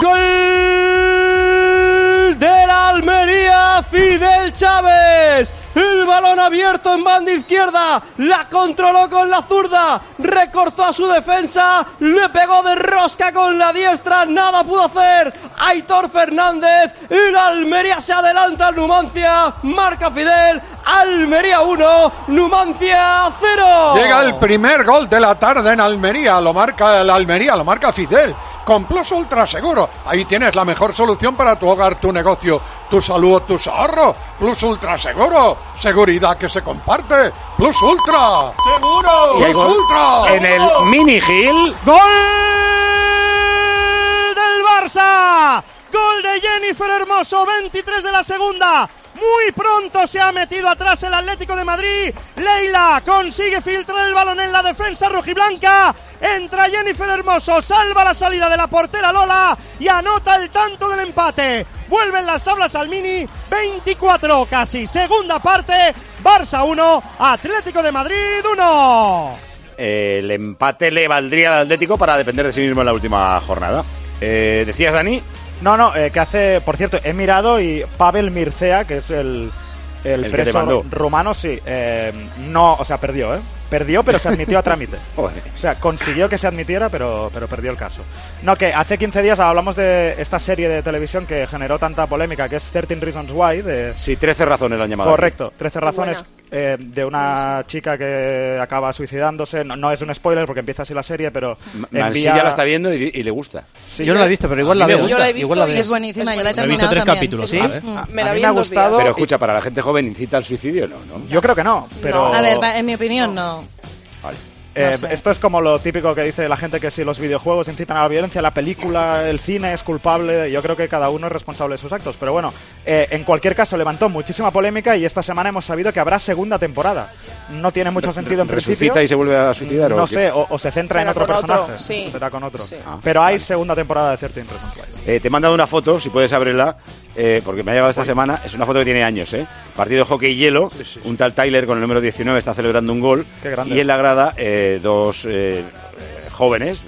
¡Gol del Almería, Fidel Chávez! El balón abierto en banda izquierda, la controló con la zurda, recortó a su defensa, le pegó de rosca con la diestra, nada pudo hacer Aitor Fernández. El Almería se adelanta al Numancia, marca Fidel, Almería 1, Numancia 0. Llega el primer gol de la tarde en Almería, lo marca el Almería, lo marca Fidel. Con Plus Ultra Seguro, ahí tienes la mejor solución para tu hogar, tu negocio, tu salud, tus ahorros. Plus Ultra Seguro, seguridad que se comparte. Plus Ultra Seguro. Plus Ultra. En el Mini Gil. ¡Gol del Barça! Gol de Jennifer Hermoso, 23 de la segunda. Muy pronto se ha metido atrás el Atlético de Madrid. Leila consigue filtrar el balón en la defensa rojiblanca. Entra Jennifer Hermoso, salva la salida de la portera Lola y anota el tanto del empate. Vuelven las tablas al Mini, 24 casi. Segunda parte, Barça 1, Atlético de Madrid 1. El empate le valdría al Atlético para depender de sí mismo en la última jornada. ¿Decías, Dani? No, que hace, por cierto, he mirado y Pavel Mircea, que es el preso rumano, sí, no, o sea, perdió, Perdió, pero se admitió a trámite. O sea, consiguió que se admitiera, pero perdió el caso. No, que hace 15 días hablamos de esta serie de televisión que generó tanta polémica, que es 13 Reasons Why. Sí, 13 razones la han llamado. Correcto, 13 razones de una chica que acaba suicidándose. No es un spoiler porque empieza así la serie, pero Mansilla la está viendo y le gusta. Sí, yo no la he visto, pero igual la veo. Yo la he visto y es buenísima. Yo la he terminado. He visto 3 también. capítulos. ¿Sí? Me la a mí vi me ha en 2 gustado. días. Pero escucha, para la gente joven incita al suicidio, ¿no? Yo creo que no, pero... A ver, en mi opinión, no. Vale. No sé. Esto es como lo típico que dice la gente, que si los videojuegos incitan a la violencia, la película, el cine es culpable. Yo creo que cada uno es responsable de sus actos, pero bueno, en cualquier caso levantó muchísima polémica y esta semana hemos sabido que habrá segunda temporada. No tiene mucho sentido en principio. ¿Resucita y se vuelve a suicidar? No sé, o se centra en otro personaje. Sí. Será con otro. Sí. Pero hay segunda temporada de 13 Reasons Why. Te he mandado una foto, si puedes abrirla, porque me ha llegado esta semana. Es una foto que tiene años, Partido de hockey y hielo. Un tal Tyler con el número 19 está celebrando un gol. Qué grande. Y en la grada, dos jóvenes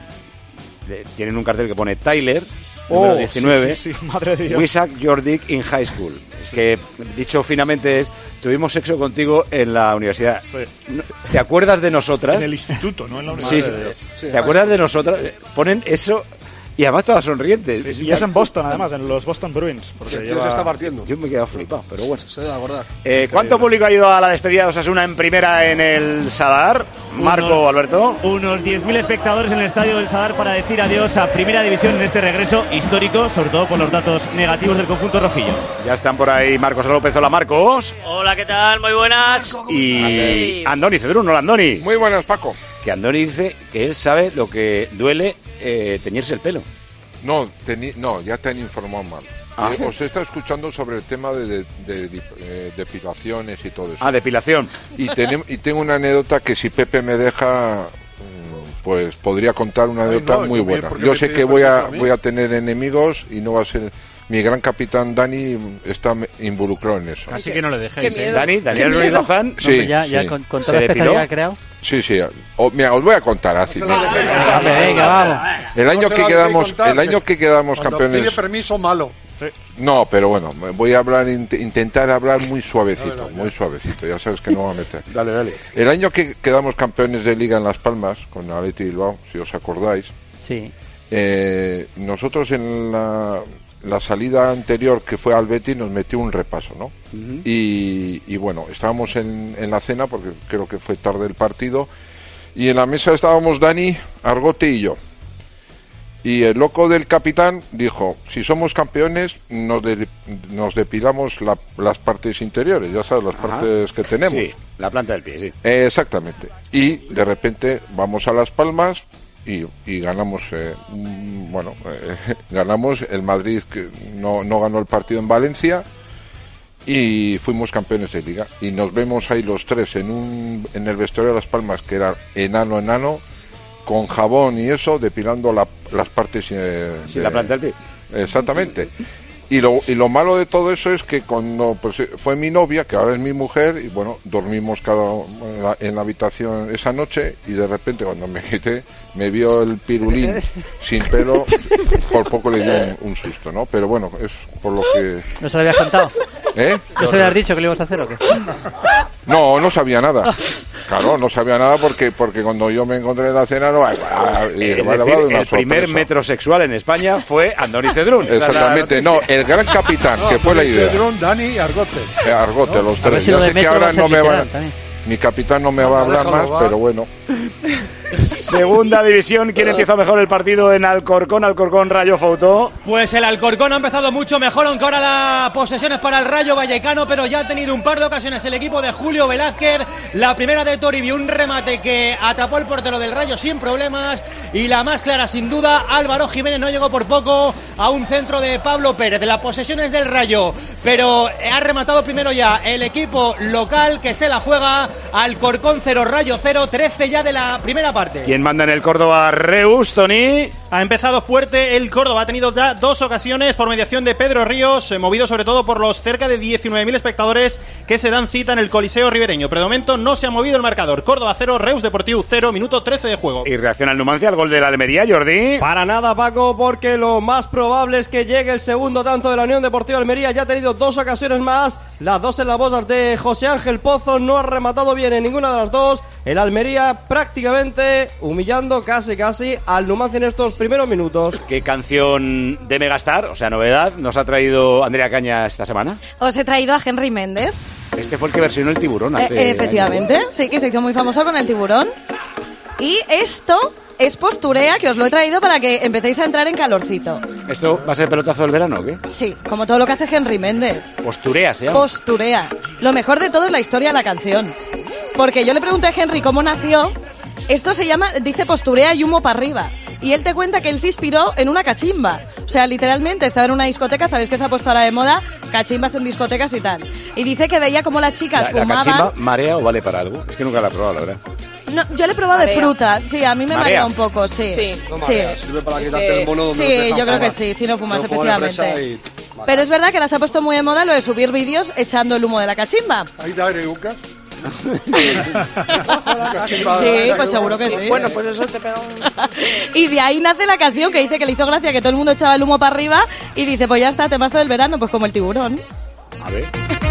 tienen un cartel que pone Tyler, número 19. Sí, madre de Dios. We suck your dick in high school. Que dicho finamente es: tuvimos sexo contigo en la universidad. Sí. ¿Te acuerdas de nosotras? En el instituto, ¿no? En la universidad. Sí. ¿Te acuerdas de nosotras? Ponen eso. Y además todas sonrientes. Sí, y es en Boston, además, en los Boston Bruins. Porque se está partiendo. Yo me he quedado flipado, pero bueno. Se debe acordar. ¿Cuánto público ha ido a la despedida de Osasuna en primera en el Sadar? Marco, Alberto. Unos 10.000 espectadores en el estadio del Sadar para decir adiós a Primera División en este regreso histórico, sobre todo por los datos negativos del conjunto rojillo. Ya están por ahí Marcos López. Hola, Marcos. Hola, ¿qué tal? Muy buenas. Y Andoni Cedrún. Hola, Andoni. Muy buenas, Paco. Que Andoni dice que él sabe lo que duele teñirse el pelo. No, ya te han informado mal. Os he estado escuchando sobre el tema de depilaciones y todo eso. Ah, depilación. Y tengo una anécdota que, si Pepe me deja, pues podría contar una anécdota muy buena. Yo sé que voy a tener enemigos y no va a ser... Mi gran capitán Dani está involucrado en eso. Así que no le dejéis. Daniel Ruiz Lozán. Sí, ya con toda la especialidad que ha creado. Sí. Mira, os voy a contar así. Venga, vamos. El año que quedamos campeones. Pide permiso malo. No, pero bueno, voy a hablar, intentar hablar muy suavecito, muy suavecito. Ya sabes que no voy a meter. Dale. El año que quedamos campeones de Liga en Las Palmas, con Athletic Bilbao, si os acordáis. Sí. Nosotros en la salida anterior que fue al Betis nos metió un repaso, ¿no? Uh-huh. Y bueno, estábamos en la cena, porque creo que fue tarde el partido, y en la mesa estábamos Dani, Argote y yo. Y el loco del capitán dijo, si somos campeones nos depilamos las partes interiores, ya sabes, las partes que tenemos. Sí, la planta del pie, sí. Exactamente. Y de repente vamos a Las Palmas y ganamos, ganamos. El Madrid que no ganó el partido en Valencia y fuimos campeones de Liga. Y nos vemos ahí los tres en el vestuario de Las Palmas, que era enano, con jabón y eso, depilando las partes la planta del pie. Exactamente. Y lo malo de todo eso es que cuando fue mi novia, que ahora es mi mujer, y bueno, dormimos en la habitación esa noche, y de repente cuando me quité, me vio el pirulín sin pelo, por poco le dio un susto, ¿no? Pero bueno, es por lo que... ¿No se lo habías contado? ¿No se le has dicho que lo ibas a hacer o qué? No sabía nada. Claro, no sabía nada porque cuando yo me encontré en la cena el primer metrosexual en España fue Andoni Cedrún. Exactamente, no, el gran capitán, que fue la idea. Cedrún, Dani y Argote. Argote, los tres. Ya sé que ahora no me va... Mi capitán no me va a hablar más, pero bueno. Segunda división, ¿quién empieza mejor el partido en Alcorcón? Alcorcón, Rayo Foutó. Pues el Alcorcón ha empezado mucho mejor, aunque ahora la posesión es para el Rayo Vallecano, pero ya ha tenido un par de ocasiones el equipo de Julio Velázquez. La primera de Toribio, un remate que atrapó el portero del Rayo sin problemas, y la más clara sin duda, Álvaro Jiménez no llegó por poco a un centro de Pablo Pérez. La posesión es del Rayo, pero ha rematado primero ya el equipo local, que se la juega. Alcorcón 0, Rayo 0, 13 ya de la primera parte. ¿Quién manda en el Córdoba? Reus, Tony. Ha empezado fuerte el Córdoba, ha tenido ya 2 ocasiones por mediación de Pedro Ríos, movido sobre todo por los cerca de 19.000 espectadores que se dan cita en el Coliseo ribereño, pero de momento no se ha movido el marcador. Córdoba 0, Reus Deportivo 0, minuto 13 de juego. ¿Y reacciona el Numancia al gol de la Almería, Jordi? Para nada, Paco, porque lo más probable es que llegue el segundo tanto de la Unión Deportiva Almería. Ya ha tenido 2 ocasiones más, las 2 en las botas de José Ángel Pozo, no ha rematado bien en ninguna de las dos. El Almería prácticamente humillando casi al Numancia en estos primeros minutos. ¿Qué canción de Megastar, o sea, novedad, nos ha traído Andrea Caña esta semana? Os he traído a Henry Méndez. Este fue el que versionó el Tiburón hace efectivamente, años. Sí, que se hizo muy famoso con el Tiburón. Y esto es Posturea, que os lo he traído para que empecéis a entrar en calorcito. ¿Esto va a ser pelotazo del verano o qué? Sí, como todo lo que hace Henry Méndez. Posturea se llama. Posturea. Lo mejor de todo es la historia de la canción. Porque yo le pregunté a Henry cómo nació. Esto se llama, dice Posturea y humo para arriba. Y él te cuenta que él se inspiró en una cachimba. O sea, literalmente estaba en una discoteca, sabéis que se ha puesto ahora de moda, cachimbas en discotecas y tal. Y dice que veía como las chicas fumaban. ¿La cachimba marea o vale para algo? Es que nunca la he probado, la verdad. No, yo le he probado de frutas, sí, a mí me marea un poco, sí. ¿Sirve para quitarte el mono donde sí, yo creo que sí, si no fumas, efectivamente. Pero es verdad que las ha puesto muy de moda lo de subir vídeos echando el humo de la cachimba. ¿Hay de aereucas? Sí, pues seguro que sí. Bueno, pues eso te pega un... Y de ahí nace la canción, que dice que le hizo gracia que todo el mundo echaba el humo para arriba, y dice, pues ya está, temazo del verano, pues como el Tiburón. A ver.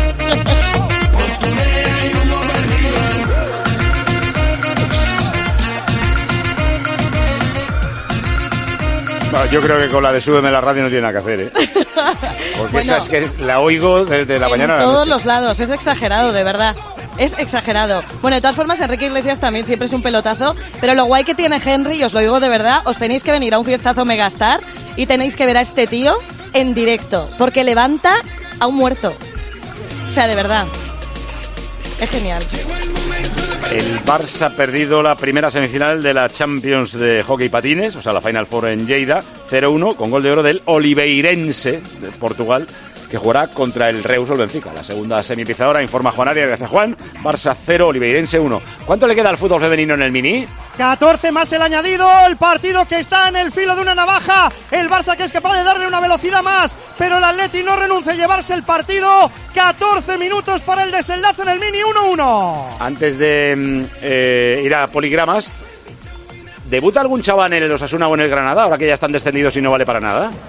Bueno, yo creo que con la de Súbeme la radio no tiene nada que hacer, ¿eh? Porque bueno, esa es que la oigo desde la mañana a la noche. En todos los lados, es exagerado, de verdad. Es exagerado. Bueno, de todas formas, Enrique Iglesias también siempre es un pelotazo, pero lo guay que tiene Henry, y os lo digo de verdad, os tenéis que venir a un fiestazo Megastar y tenéis que ver a este tío en directo, porque levanta a un muerto. O sea, de verdad. Es genial. El Barça ha perdido la primera semifinal de la Champions de hockey patines, o sea, la Final Four en Lleida, 0-1, con gol de oro del Oliveirense de Portugal, que jugará contra el Reus o el Benfica. La segunda semi empieza ahora, informa Juan Arias, gracias Juan. Barça 0, Oliveirense 1. ¿Cuánto le queda al fútbol femenino en el Mini? 14 más el añadido, el partido que está en el filo de una navaja, el Barça que es capaz de darle una velocidad más, pero el Atleti no renuncia a llevarse el partido. 14 minutos para el desenlace en el Mini, 1-1. Antes de ir a poligramas, ¿debuta algún chaval en el Osasuna o en el Granada, ahora que ya están descendidos y no vale para nada?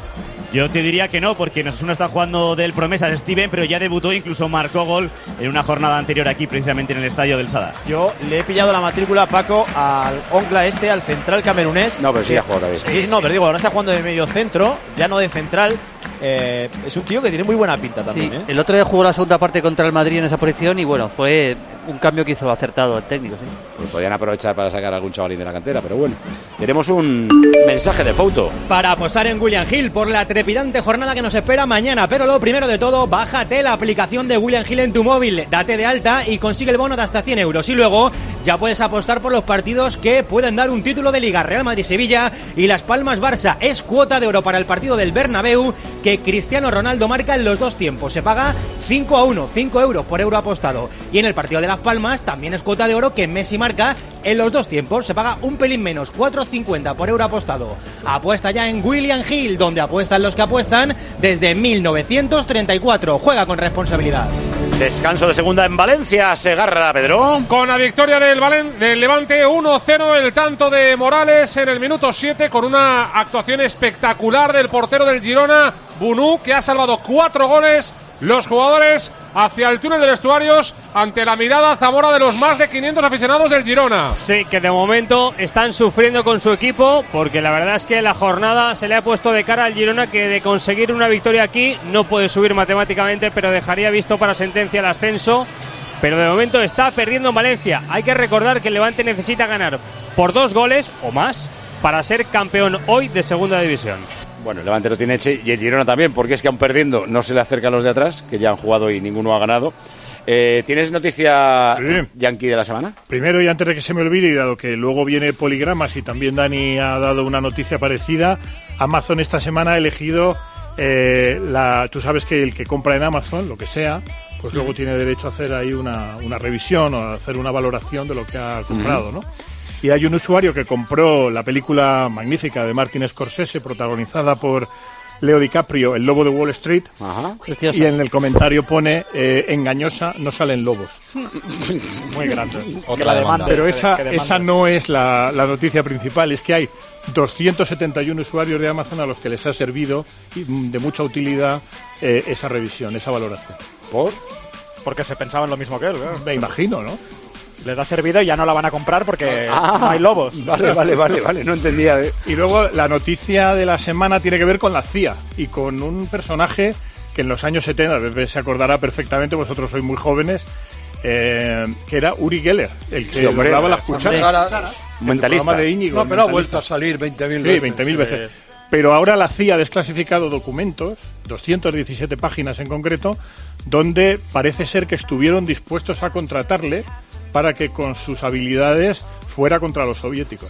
Yo te diría que no, porque Osasuna está jugando del promesas Steven, pero ya debutó, incluso marcó gol en una jornada anterior aquí, precisamente en el estadio del Sadar. Yo le he pillado la matrícula, Paco, al Ongla al central camerunés. No, pero sí ha jugado también. Sí, no, pero digo, ahora está jugando de medio centro, ya no de central. Es un tío que tiene muy buena pinta también. Sí, el otro día jugó la segunda parte contra el Madrid en esa posición y bueno, fue un cambio que hizo acertado el técnico. Sí. Pues podían aprovechar para sacar a algún chavalín de la cantera, pero bueno. Tenemos un mensaje de foto. Para apostar en William Hill por la trepidante jornada que nos espera mañana. Pero lo primero de todo, bájate la aplicación de William Hill en tu móvil, date de alta y consigue el bono de hasta 100 euros. Y luego ya puedes apostar por los partidos que pueden dar un título de Liga. Real Madrid-Sevilla y Las Palmas-Barça. Es cuota de oro para el partido del Bernabéu que Cristiano Ronaldo marca en los dos tiempos. Se paga 5-1, 5 euros por euro apostado. Y en el partido de Las Palmas también es cuota de oro que Messi marca en los dos tiempos. Se paga un pelín menos, 4,50 por euro apostado. Apuesta ya en William Hill, donde apuestan los que apuestan desde 1934. Juega con responsabilidad. Descanso de segunda en Valencia, Segarra, Pedro. Con la victoria del Levante 1-0, el tanto de Morales en el minuto 7 con una actuación espectacular del portero del Girona, Bunú, que ha salvado 4 goles. Los jugadores hacia el túnel de vestuarios ante la mirada Zamora de los más de 500 aficionados del Girona. Sí, que de momento están sufriendo con su equipo porque la verdad es que la jornada se le ha puesto de cara al Girona, que de conseguir una victoria aquí no puede subir matemáticamente, pero dejaría visto para sentencia el ascenso. Pero de momento está perdiendo en Valencia. Hay que recordar que el Levante necesita ganar por 2 goles o más para ser campeón hoy de segunda división. Bueno, el Levante lo tiene hecho y el Girona también, porque es que aún perdiendo no se le acerca a los de atrás, que ya han jugado y ninguno ha ganado. ¿Tienes noticia Yankee de la semana? Primero, y antes de que se me olvide, y dado que luego viene Poligramas y también Dani ha dado una noticia parecida, Amazon esta semana ha elegido, tú sabes que el que compra en Amazon, lo que sea, pues luego tiene derecho a hacer ahí una revisión o a hacer una valoración de lo que ha comprado, ¿no? Y hay un usuario que compró la película magnífica de Martin Scorsese, protagonizada por Leo DiCaprio, El Lobo de Wall Street. Ajá. Y en el comentario pone, engañosa, no salen lobos. Muy grande. Otra demanda. Pero esa no es la noticia principal, es que hay 271 usuarios de Amazon a los que les ha servido de mucha utilidad esa revisión, esa valoración. ¿Por? Porque se pensaban lo mismo que él, ¿verdad? Me imagino, ¿no? Les ha servido y ya no la van a comprar porque no hay lobos. Vale, no entendía. Y luego la noticia de la semana tiene que ver con la CIA y con un personaje que en los años 70, se acordará perfectamente, vosotros sois muy jóvenes, que era Uri Geller, el que doblaba las cucharas. Mentalista. De Íñigo, no, pero ha vuelto a salir 20.000 veces. Sí, 20.000 veces. Pero ahora la CIA ha desclasificado documentos, 217 páginas en concreto, donde parece ser que estuvieron dispuestos a contratarle para que con sus habilidades fuera contra los soviéticos.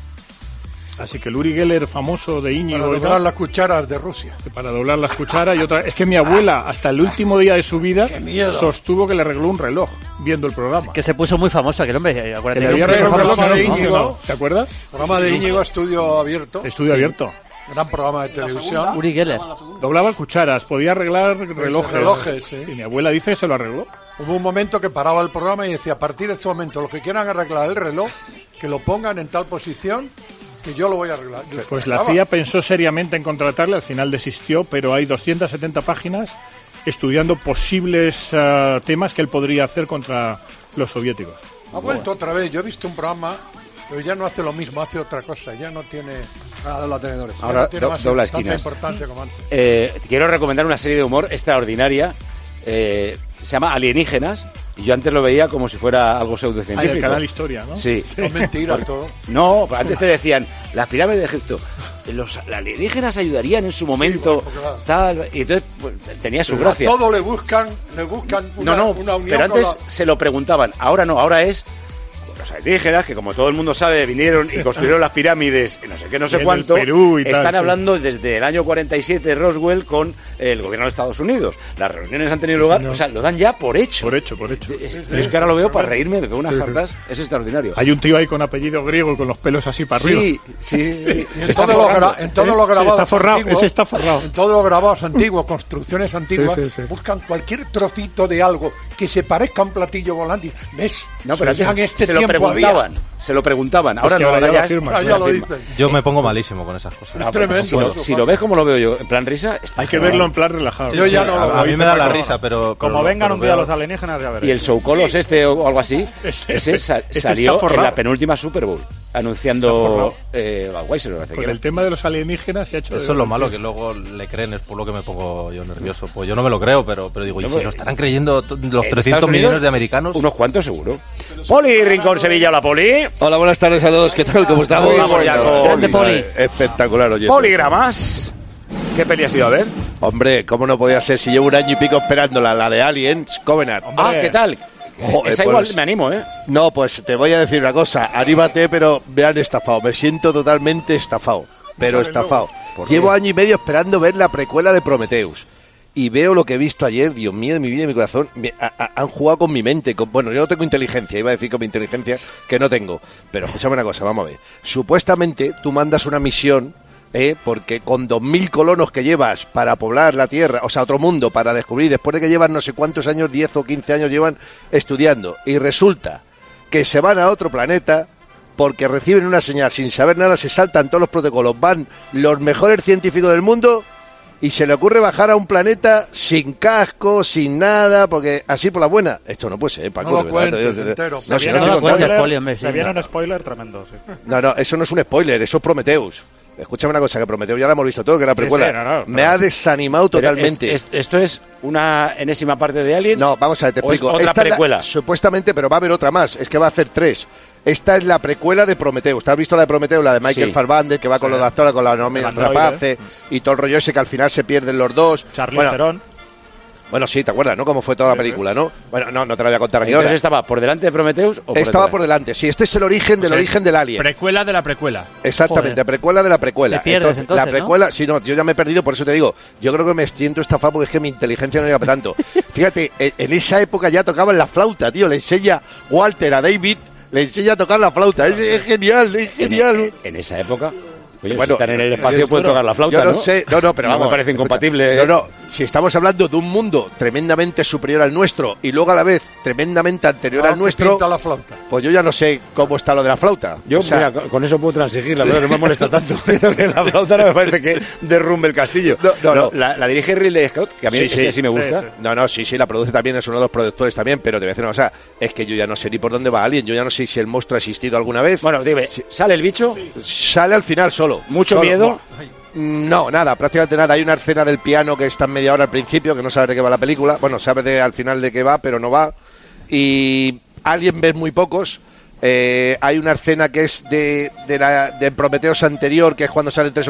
Así que el Uri Geller famoso de Íñigo... Para doblar las cucharas de Rusia. Para doblar las cucharas y otra... Es que mi abuela, hasta el último día de su vida, sostuvo que le arregló un reloj viendo el programa. Que se puso muy famoso aquel hombre. Acuérdate que había el programa de Íñigo. ¿Te acuerdas? Programa de Íñigo, Estudio Abierto. Estudio Abierto. Gran programa de televisión. Uri Geller. Doblaba cucharas, podía arreglar relojes. Sí. Y mi abuela dice que se lo arregló. Hubo un momento que paraba el programa y decía, a partir de este momento, los que quieran arreglar el reloj, que lo pongan en tal posición que yo lo voy a arreglar. Pues la CIA pensó seriamente en contratarle, al final desistió, pero hay 270 páginas estudiando posibles temas que él podría hacer contra los soviéticos. Ha vuelto otra vez, yo he visto un programa, pero ya no hace lo mismo, hace otra cosa, ya no tiene... los tenedores. Ahora no tiene más dobla esquinas. Importante como antes. Quiero recomendar una serie de humor extraordinaria, se llama Alienígenas, y yo antes lo veía como si fuera algo pseudocientífico. El canal Historia, ¿no? Sí. Es mentira todo. No, antes te decían, las pirámides de Egipto, los alienígenas ayudarían en su momento, tal, y entonces pues, tenía su gracia. A todo le buscan una unión. Pero antes se lo preguntaban, ahora no, ahora es... Los alienígenas, que como todo el mundo sabe, vinieron y construyeron las pirámides, no sé qué, no sé cuánto, Perú y tal, están hablando desde el año 47 de Roswell con el gobierno de Estados Unidos. Las reuniones han tenido lugar, o sea, lo dan ya por hecho. Por hecho. Es que ahora lo veo para reírme, me pego unas jartas, es extraordinario. Hay un tío ahí con apellido griego y con los pelos así para arriba. Sí. En todos los grabados antiguos, está forrado. En todos los grabados antiguos, construcciones antiguas, buscan cualquier trocito de algo que se parezca a un platillo volante. ¿Ves? No, pero antes se lo Se lo preguntaban. Ahora que no, ahora ahora ya lo dicen. Yo me pongo malísimo con esas cosas. Es tremendo. Si lo ves como lo veo yo, en plan risa... Hay que verlo en plan relajado. Yo ya no a mí me da la risa, pero... Como vengan un día los alienígenas, ya veré. Y el Showcolos o algo así, ese salió en la penúltima Super Bowl, anunciando a Weiser. Con el tema de los alienígenas se ha hecho... Eso es lo malo, que luego le creen, es por lo que me pongo yo nervioso. Pues yo no me lo creo, pero digo, ¿y si lo estarán creyendo los 300 millones de americanos? Unos cuantos seguro. Poli, Rincón Sevilla, hola Poli. Hola, buenas tardes a todos, ¿qué tal? ¿Cómo estamos? Vamos ya con Grande Poli. Espectacular, oye. Poligramas. ¿Qué peli has ido a ver? Hombre, ¿cómo no podía ser si llevo un año y pico esperándola, la de Aliens, Covenant? ¿qué tal? Joder, esa igual me animo, ¿eh? No, pues te voy a decir una cosa, anímate, pero me han estafado, me siento totalmente estafado, pero estafado. Llevo año y medio esperando ver la precuela de Prometheus. Y veo lo que he visto ayer, Dios mío, de mi vida y mi corazón, han jugado con mi mente. Bueno, yo no tengo inteligencia, iba a decir con mi inteligencia que no tengo. Pero escúchame una cosa, vamos a ver. Supuestamente tú mandas una misión, porque con 2000 colonos que llevas para poblar la Tierra, o sea, otro mundo, para descubrir, después de que llevan no sé cuántos años, 10 o 15 años llevan estudiando, y resulta que se van a otro planeta porque reciben una señal sin saber nada, se saltan todos los protocolos, van los mejores científicos del mundo... Y se le ocurre bajar a un planeta sin casco, sin nada, porque así por la buena. Esto no puede ser, Paco. No lo cuentes entero. Se viene un spoiler tremendo. Sí. No, eso no es un spoiler, eso es Prometheus. Escúchame una cosa, que Prometheus ya la hemos visto todo, que era precuela. Me ha desanimado totalmente. ¿Esto es una enésima parte de Alien? No, vamos a ver, te explico. ¿O es otra precuela? Supuestamente, pero va a haber otra más. Es que va a hacer 3. Esta es la precuela de Prometheus. ¿Te has visto la de Prometheus? La de Michael Fassbender, que va con los actores, con la Naomi Rapace y todo el rollo ese que al final se pierden los dos. Charlize Theron. Bueno, sí, ¿te acuerdas, no? Cómo fue toda la película, ¿no? Bueno, no te la voy a contar aquí ahora. Entonces ¿estaba por delante de Prometheus o por Estaba por delante, sí. Este es el origen del origen del Alien. Precuela de la precuela. Exactamente, precuela de la precuela. Te pierdes, entonces, la precuela, ¿no? Sí, no, yo ya me he perdido, por eso te digo. Yo creo que me siento estafado porque es que mi inteligencia no llega para tanto. Fíjate, en esa época ya tocaban la flauta, tío. Le enseña Walter a David, le enseña a tocar la flauta. Es genial, es genial. En esa época... Oye, bueno, si están en el espacio pueden tocar la flauta, yo no sé, pero vamos, me parece incompatible. No, si estamos hablando de un mundo tremendamente superior al nuestro y luego a la vez tremendamente anterior al nuestro, la flauta. Pues yo ya no sé cómo está lo de la flauta. Yo, mira, con eso puedo transigir, la verdad no me molesta tanto. La flauta no me parece que derrumbe el castillo. No. La dirige Ridley Scott, que a mí sí me gusta. Sí, la produce también, es uno de los productores también, pero te voy a decir una cosa, es que yo ya no sé ni por dónde va Alien, yo ya no sé si el monstruo ha existido alguna vez. Bueno, dime, ¿sale el bicho? Sale al final solo. ¿Mucho miedo? No, nada, prácticamente nada. Hay una escena del piano que está en media hora al principio, que no sabes de qué va la película. Bueno, sabes al final de qué va, pero no va. Y Alien ves muy pocos. Hay una escena que es de Prometheus anterior, que es cuando salen 3 o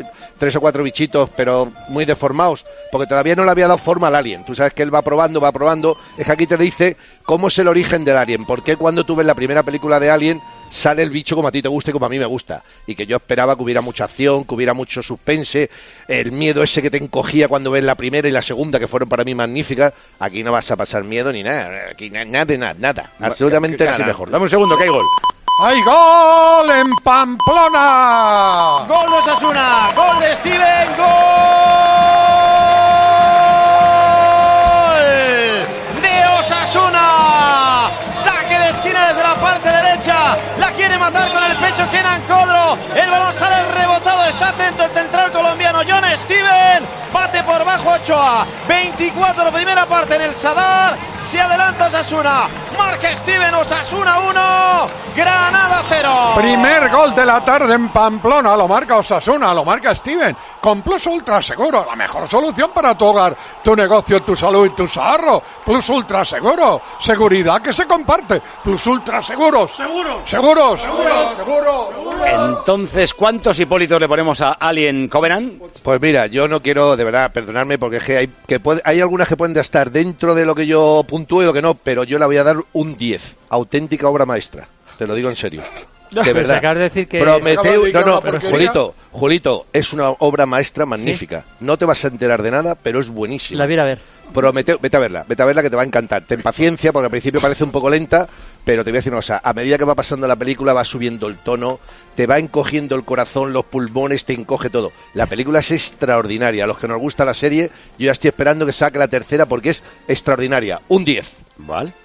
4 bichitos, pero muy deformados, porque todavía no le había dado forma al Alien. Tú sabes que él va probando. Es que aquí te dice cómo es el origen del Alien. ¿Por qué cuando tú ves la primera película de Alien sale el bicho como a ti te gusta y como a mí me gusta? Y que yo esperaba que hubiera mucha acción, que hubiera mucho suspense, el miedo ese que te encogía cuando ves la primera y la segunda, que fueron para mí magníficas. Aquí no vas a pasar miedo ni nada. Aquí nada. Absolutamente casi nada. Mejor. Dame un segundo, que hay gol. ¡Hay gol en Pamplona! Gol de Osasuna, gol de Steven, gol de Osasuna. Saque de esquina desde la parte derecha. La quiere matar con el pecho Kenan Codro. El balón sale rebotado. Está atento el central colombiano John Steven. Bate por bajo Ochoa. 24 primera parte en el Sadar. Se adelanta Osasuna. Marca Steven, Osasuna 1. Granada 0. Primer gol de la tarde en Pamplona. Lo marca Osasuna, lo marca Steven. Con Plus Ultra Seguro. La mejor solución para tu hogar, tu negocio, tu salud y tus ahorros. Plus Ultra Seguro. Seguridad que se comparte. Plus Ultra Seguros. Seguros. Entonces, ¿cuántos Hipólitos le ponemos a Alien Covenant? Pues mira, yo no quiero, de verdad, perdonarme, porque es que hay algunas que pueden estar dentro de lo que yo puntúe y lo que no, pero yo le voy a dar un 10. Auténtica obra maestra. Te lo digo en serio. De verdad. Acabas de decir que... Prometeo, Julito, es una obra maestra magnífica. Sí. No te vas a enterar de nada, pero es buenísima. La voy a ver. Prometeo, vete a verla que te va a encantar. Ten paciencia, porque al principio parece un poco lenta, pero te voy a decir una cosa, a medida que va pasando la película va subiendo el tono, te va encogiendo el corazón, los pulmones, te encoge todo. La película es extraordinaria. A los que nos gusta la serie, yo ya estoy esperando que saque la tercera porque es extraordinaria. Un 10. Vale.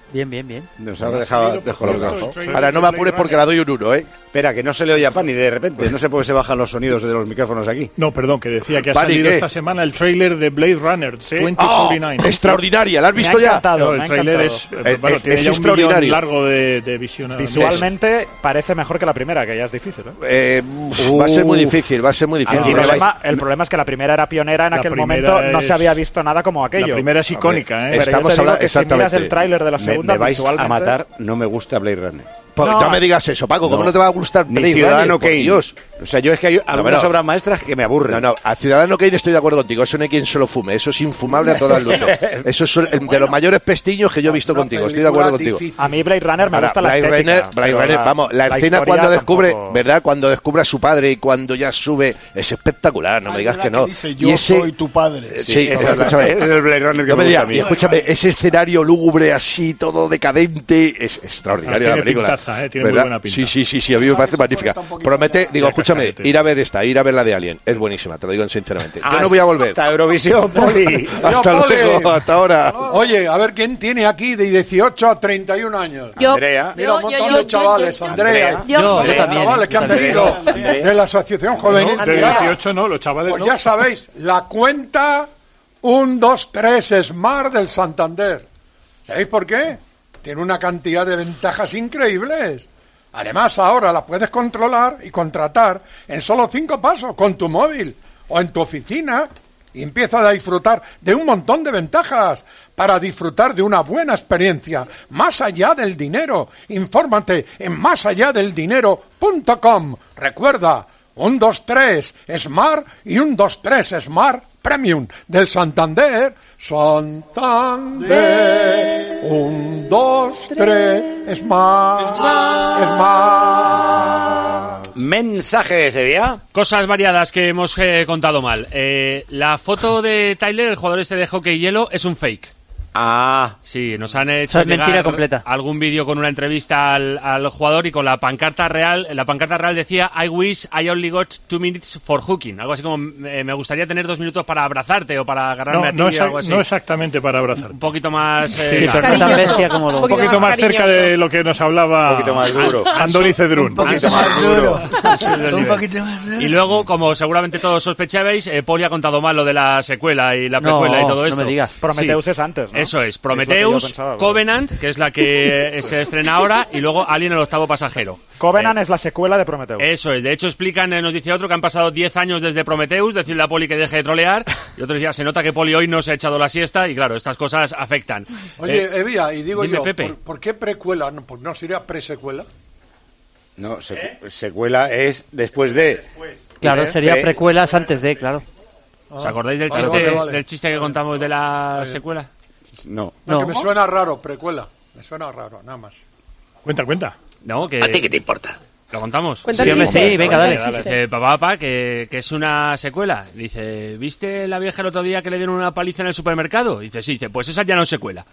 Bien. Nos ha dejado descolocado. Ahora no me apures porque la doy un 1, ¿eh? Espera, que no se le oye a Pani de repente. No sé por qué se bajan los sonidos de los micrófonos aquí. No, perdón, que decía que ha Pani, salido ¿qué? esta semana el tráiler de Blade Runner 2049. ¡Oh! Extraordinaria, ¿la has visto ya? No, el tráiler es, bueno, tiene es ya un millón extraordinario. largo de visión. Visualmente parece mejor que la primera, que ya es difícil. Va a ser muy difícil, El problema es que la primera era pionera en La aquel primera momento, no es- se había visto nada como aquello. La primera es icónica, ¿eh? Pero yo te digo que si miras el tráiler de la segunda, me vais visualmente... a matar, no me gusta Blade Runner. No me digas eso, Paco, ¿cómo no te va a gustar Ni Blade Ciudadano Runner, por Kane. Dios? O sea, yo es que hay algunas bueno. obras maestras que me aburren. No, a Ciudadano Kane estoy de acuerdo contigo. Eso no hay quien se lo fume. Eso es infumable a todas luces. Eso es de los mayores pestiños que yo he visto contigo. Estoy de acuerdo contigo. A mí Blade Runner me gusta la Blade estética. Runner, vamos, la escena historia cuando descubre, tampoco- ¿verdad? Cuando descubre a su padre y cuando ya sube, es espectacular, no me digas que no. Dice, yo soy tu padre. Sí, esa escúchame. es el Blade Runner que No me me gusta digas, a mí. y escúchame, ese escenario lúgubre así, todo decadente, es extraordinario Tiene la película. pintaza, tiene muy ¿verdad? buena pinta. Sí, a mí me parece magnífica. Promete, digo, escúchame, ir a ver la de Alien. Es buenísima, te lo digo sinceramente. Yo no voy a volver. Hasta Eurovisión, Poli. Hasta luego, hasta ahora. Oye, a ver quién tiene aquí de 18 a 31 años. Yo. Andrea. Mira, un montón de chavales. Andrea. Yo. Un montón de También. chavales que han venido de la Asociación Juvenil. De 18 no, los chavales Pues no. ya sabéis, la cuenta 1, 2, 3 Smart del Santander. ¿Sabéis por qué? Tiene una cantidad de ventajas increíbles. Además, ahora la puedes controlar y contratar en solo 5 pasos con tu móvil o en tu oficina y empiezas a disfrutar de un montón de ventajas para disfrutar de una buena experiencia más allá del dinero. Infórmate en másalladeldinero.com. Recuerda, 1, 2, 3 Smart y 1, 2, 3 Smart Premium del Santander. Santander. 1, 2, 3 Smart. Mensaje ese día. Cosas variadas que hemos contado mal. La foto de Tyler, el jugador este de hockey hielo, es un fake. Ah, sí, nos han hecho Eso es mentira llegar completa. algún vídeo con una entrevista al jugador y con la pancarta real. La pancarta real decía I wish I only got 2 minutes for hooking. Algo así como me gustaría tener 2 minutos para abrazarte o para agarrarme a ti. No, algo así. no exactamente para abrazarte. Un poquito más... Sí, pero no tan bestia como un poquito más cerca de lo que nos hablaba Un poquito más duro. Andoni Cedrún. Un poquito más duro. Un poquito más duro. Y luego, como seguramente todos sospechabais, Poli ha contado mal lo de la secuela y la precuela y todo no esto. me digas. Prometheus es antes, ¿no? Eso es, Es Prometheus, lo que yo pensaba, pero- Covenant, que es la que se estrena ahora, y luego Alien el octavo pasajero. Covenant es la secuela de Prometheus. Eso es, de hecho explican, nos dice otro, que han pasado 10 años desde Prometheus, decirle a Poli que deje de trolear, y otros ya se nota que Poli hoy no se ha echado la siesta, y claro, estas cosas afectan. Oye, Evia, y digo dime, yo, Pepe. ¿por qué precuela? No, pues no sería presecuela. No, secuela es después de. Claro, sería precuelas antes de, claro. ¿Os acordáis del Vale, chiste, vale. del chiste que contamos de la secuela? No. No, que me suena raro, precuela. Me suena raro, nada más. Cuenta. No, que... ¿A ti qué te importa? ¿Lo contamos? Cuenta el chiste. Sí, venga, dale. Dice, papá, que es una secuela. Dice, ¿viste la vieja el otro día que le dieron una paliza en el supermercado? Dice, pues esa ya no es secuela.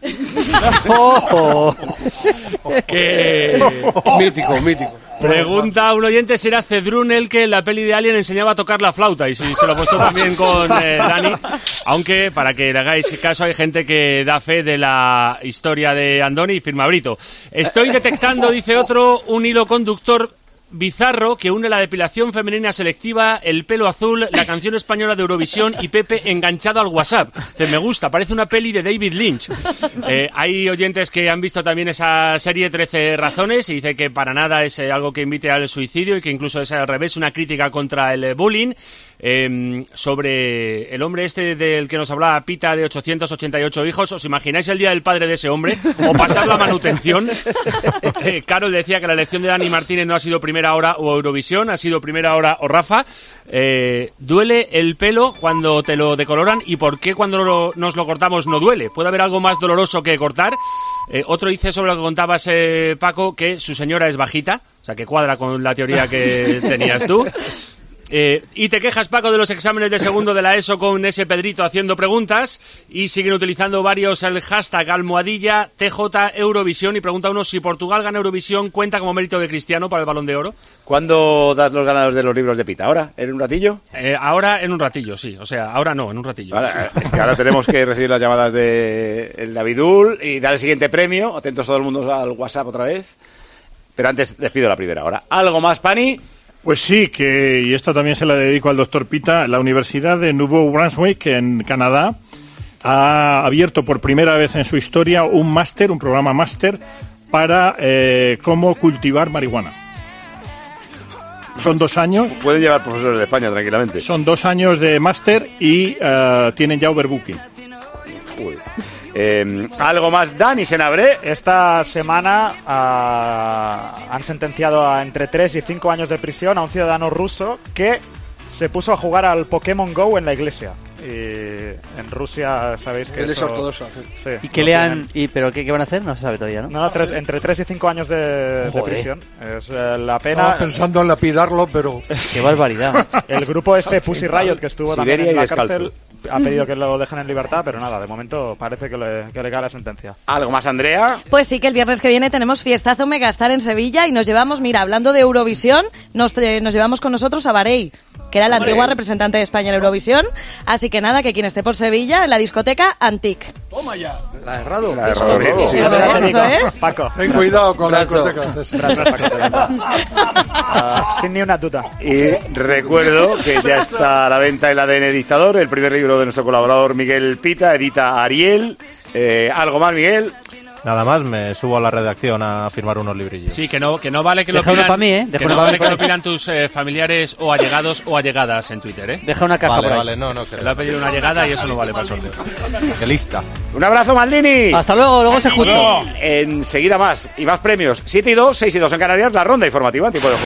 Que... Mítico. Pregunta a un oyente si era Cedrún el que en la peli de Alien enseñaba a tocar la flauta, y si se lo he puesto también con Dani, aunque para que le hagáis caso hay gente que da fe de la historia de Andoni y firma Brito. Estoy detectando, dice otro, un hilo conductor bizarro que une la depilación femenina selectiva, el pelo azul, la canción española de Eurovisión y Pepe enganchado al WhatsApp. Dice, me gusta, parece una peli de David Lynch. Hay oyentes que han visto también esa serie 13 razones y dice que para nada es algo que invite al suicidio y que incluso es al revés una crítica contra el bullying. Sobre el hombre este del que nos hablaba Pita de 888 hijos, ¿os imagináis el día del padre de ese hombre? ¿O pasar la manutención? Carol decía que la elección de Dani Martínez no ha sido Primera Hora o Eurovisión, ha sido Primera Hora o Rafa. ¿Duele el pelo cuando te lo decoloran? ¿Y por qué cuando nos lo cortamos no duele? ¿Puede haber algo más doloroso que cortar? Otro dice sobre lo que contabas, Paco, que su señora es bajita, o sea que cuadra con la teoría que tenías tú. Y te quejas, Paco, de los exámenes de segundo de la ESO con ese Pedrito haciendo preguntas, y siguen utilizando varios el hashtag almohadilla TJ Eurovisión, y pregunta uno si Portugal gana Eurovisión, ¿cuenta como mérito de Cristiano para el Balón de Oro? ¿Cuándo das los ganadores de los libros de Pita? ¿Ahora? ¿En un ratillo? Ahora en un ratillo, sí. O sea, ahora no, en un ratillo. Vale, es que ahora tenemos que recibir las llamadas de el Navidul y dar el siguiente premio. Atentos todo el mundo al WhatsApp otra vez. Pero antes despido la primera hora. ¿Algo más, Pani? Pues sí, y esta también se la dedico al doctor Pita. La Universidad de Nouveau Brunswick, en Canadá, ha abierto por primera vez en su historia un programa máster para cómo cultivar marihuana. Son 2 años. Pueden llevar profesores de España tranquilamente. Son 2 años de máster y tienen ya overbooking. ¿Algo más, Dani Senabre? Esta semana han sentenciado a entre 3 y 5 años de prisión a un ciudadano ruso que se puso a jugar al Pokémon Go en la iglesia. Y en Rusia sabéis que Iglesia ortodoxa. Sí. ¿Y qué le han...? ¿Pero qué van a hacer? No se sabe todavía, ¿no? No, entre 3 y 5 años de prisión. Es la pena... Estaba pensando en lapidarlo, pero... ¡Qué barbaridad! El grupo Pussy Riot, que estuvo Siberia también en la descalzo. cárcel, ha pedido que lo dejen en libertad, pero nada, de momento parece que le cae la sentencia. ¿Algo más, Andrea? Pues sí, que el viernes que viene tenemos fiestazo Megastar en Sevilla y nos llevamos, mira, hablando de Eurovisión, nos llevamos con nosotros a Barei, que era la antigua representante de España en Eurovisión. Así que nada, que quien esté por Sevilla, en la discoteca Antic. Toma ya. La de Rado. Sí, Eso es. Paco. Ten cuidado con la discoteca. Sin ni una duda. Y recuerdo que ya está a la venta el ADN Dictador, el primer libro de nuestro colaborador Miguel Pita, edita Ariel. ¿Algo más, Miguel? Nada más, me subo a la redacción a firmar unos librillos. Sí, que no vale que lo Deja uno pidan, pa' mí, ¿eh? que no vale que lo pidan tus familiares o allegados o allegadas en Twitter, ¿eh? Deja una caja por ahí. Vale, no, Que le ha pedido una llegada y eso no vale para el sorteo. Qué lista. Un abrazo, Maldini. Hasta luego se escucha. Enseguida más y más premios. 7 y 2, 6 y 2 en Canarias, la ronda informativa. Tipo de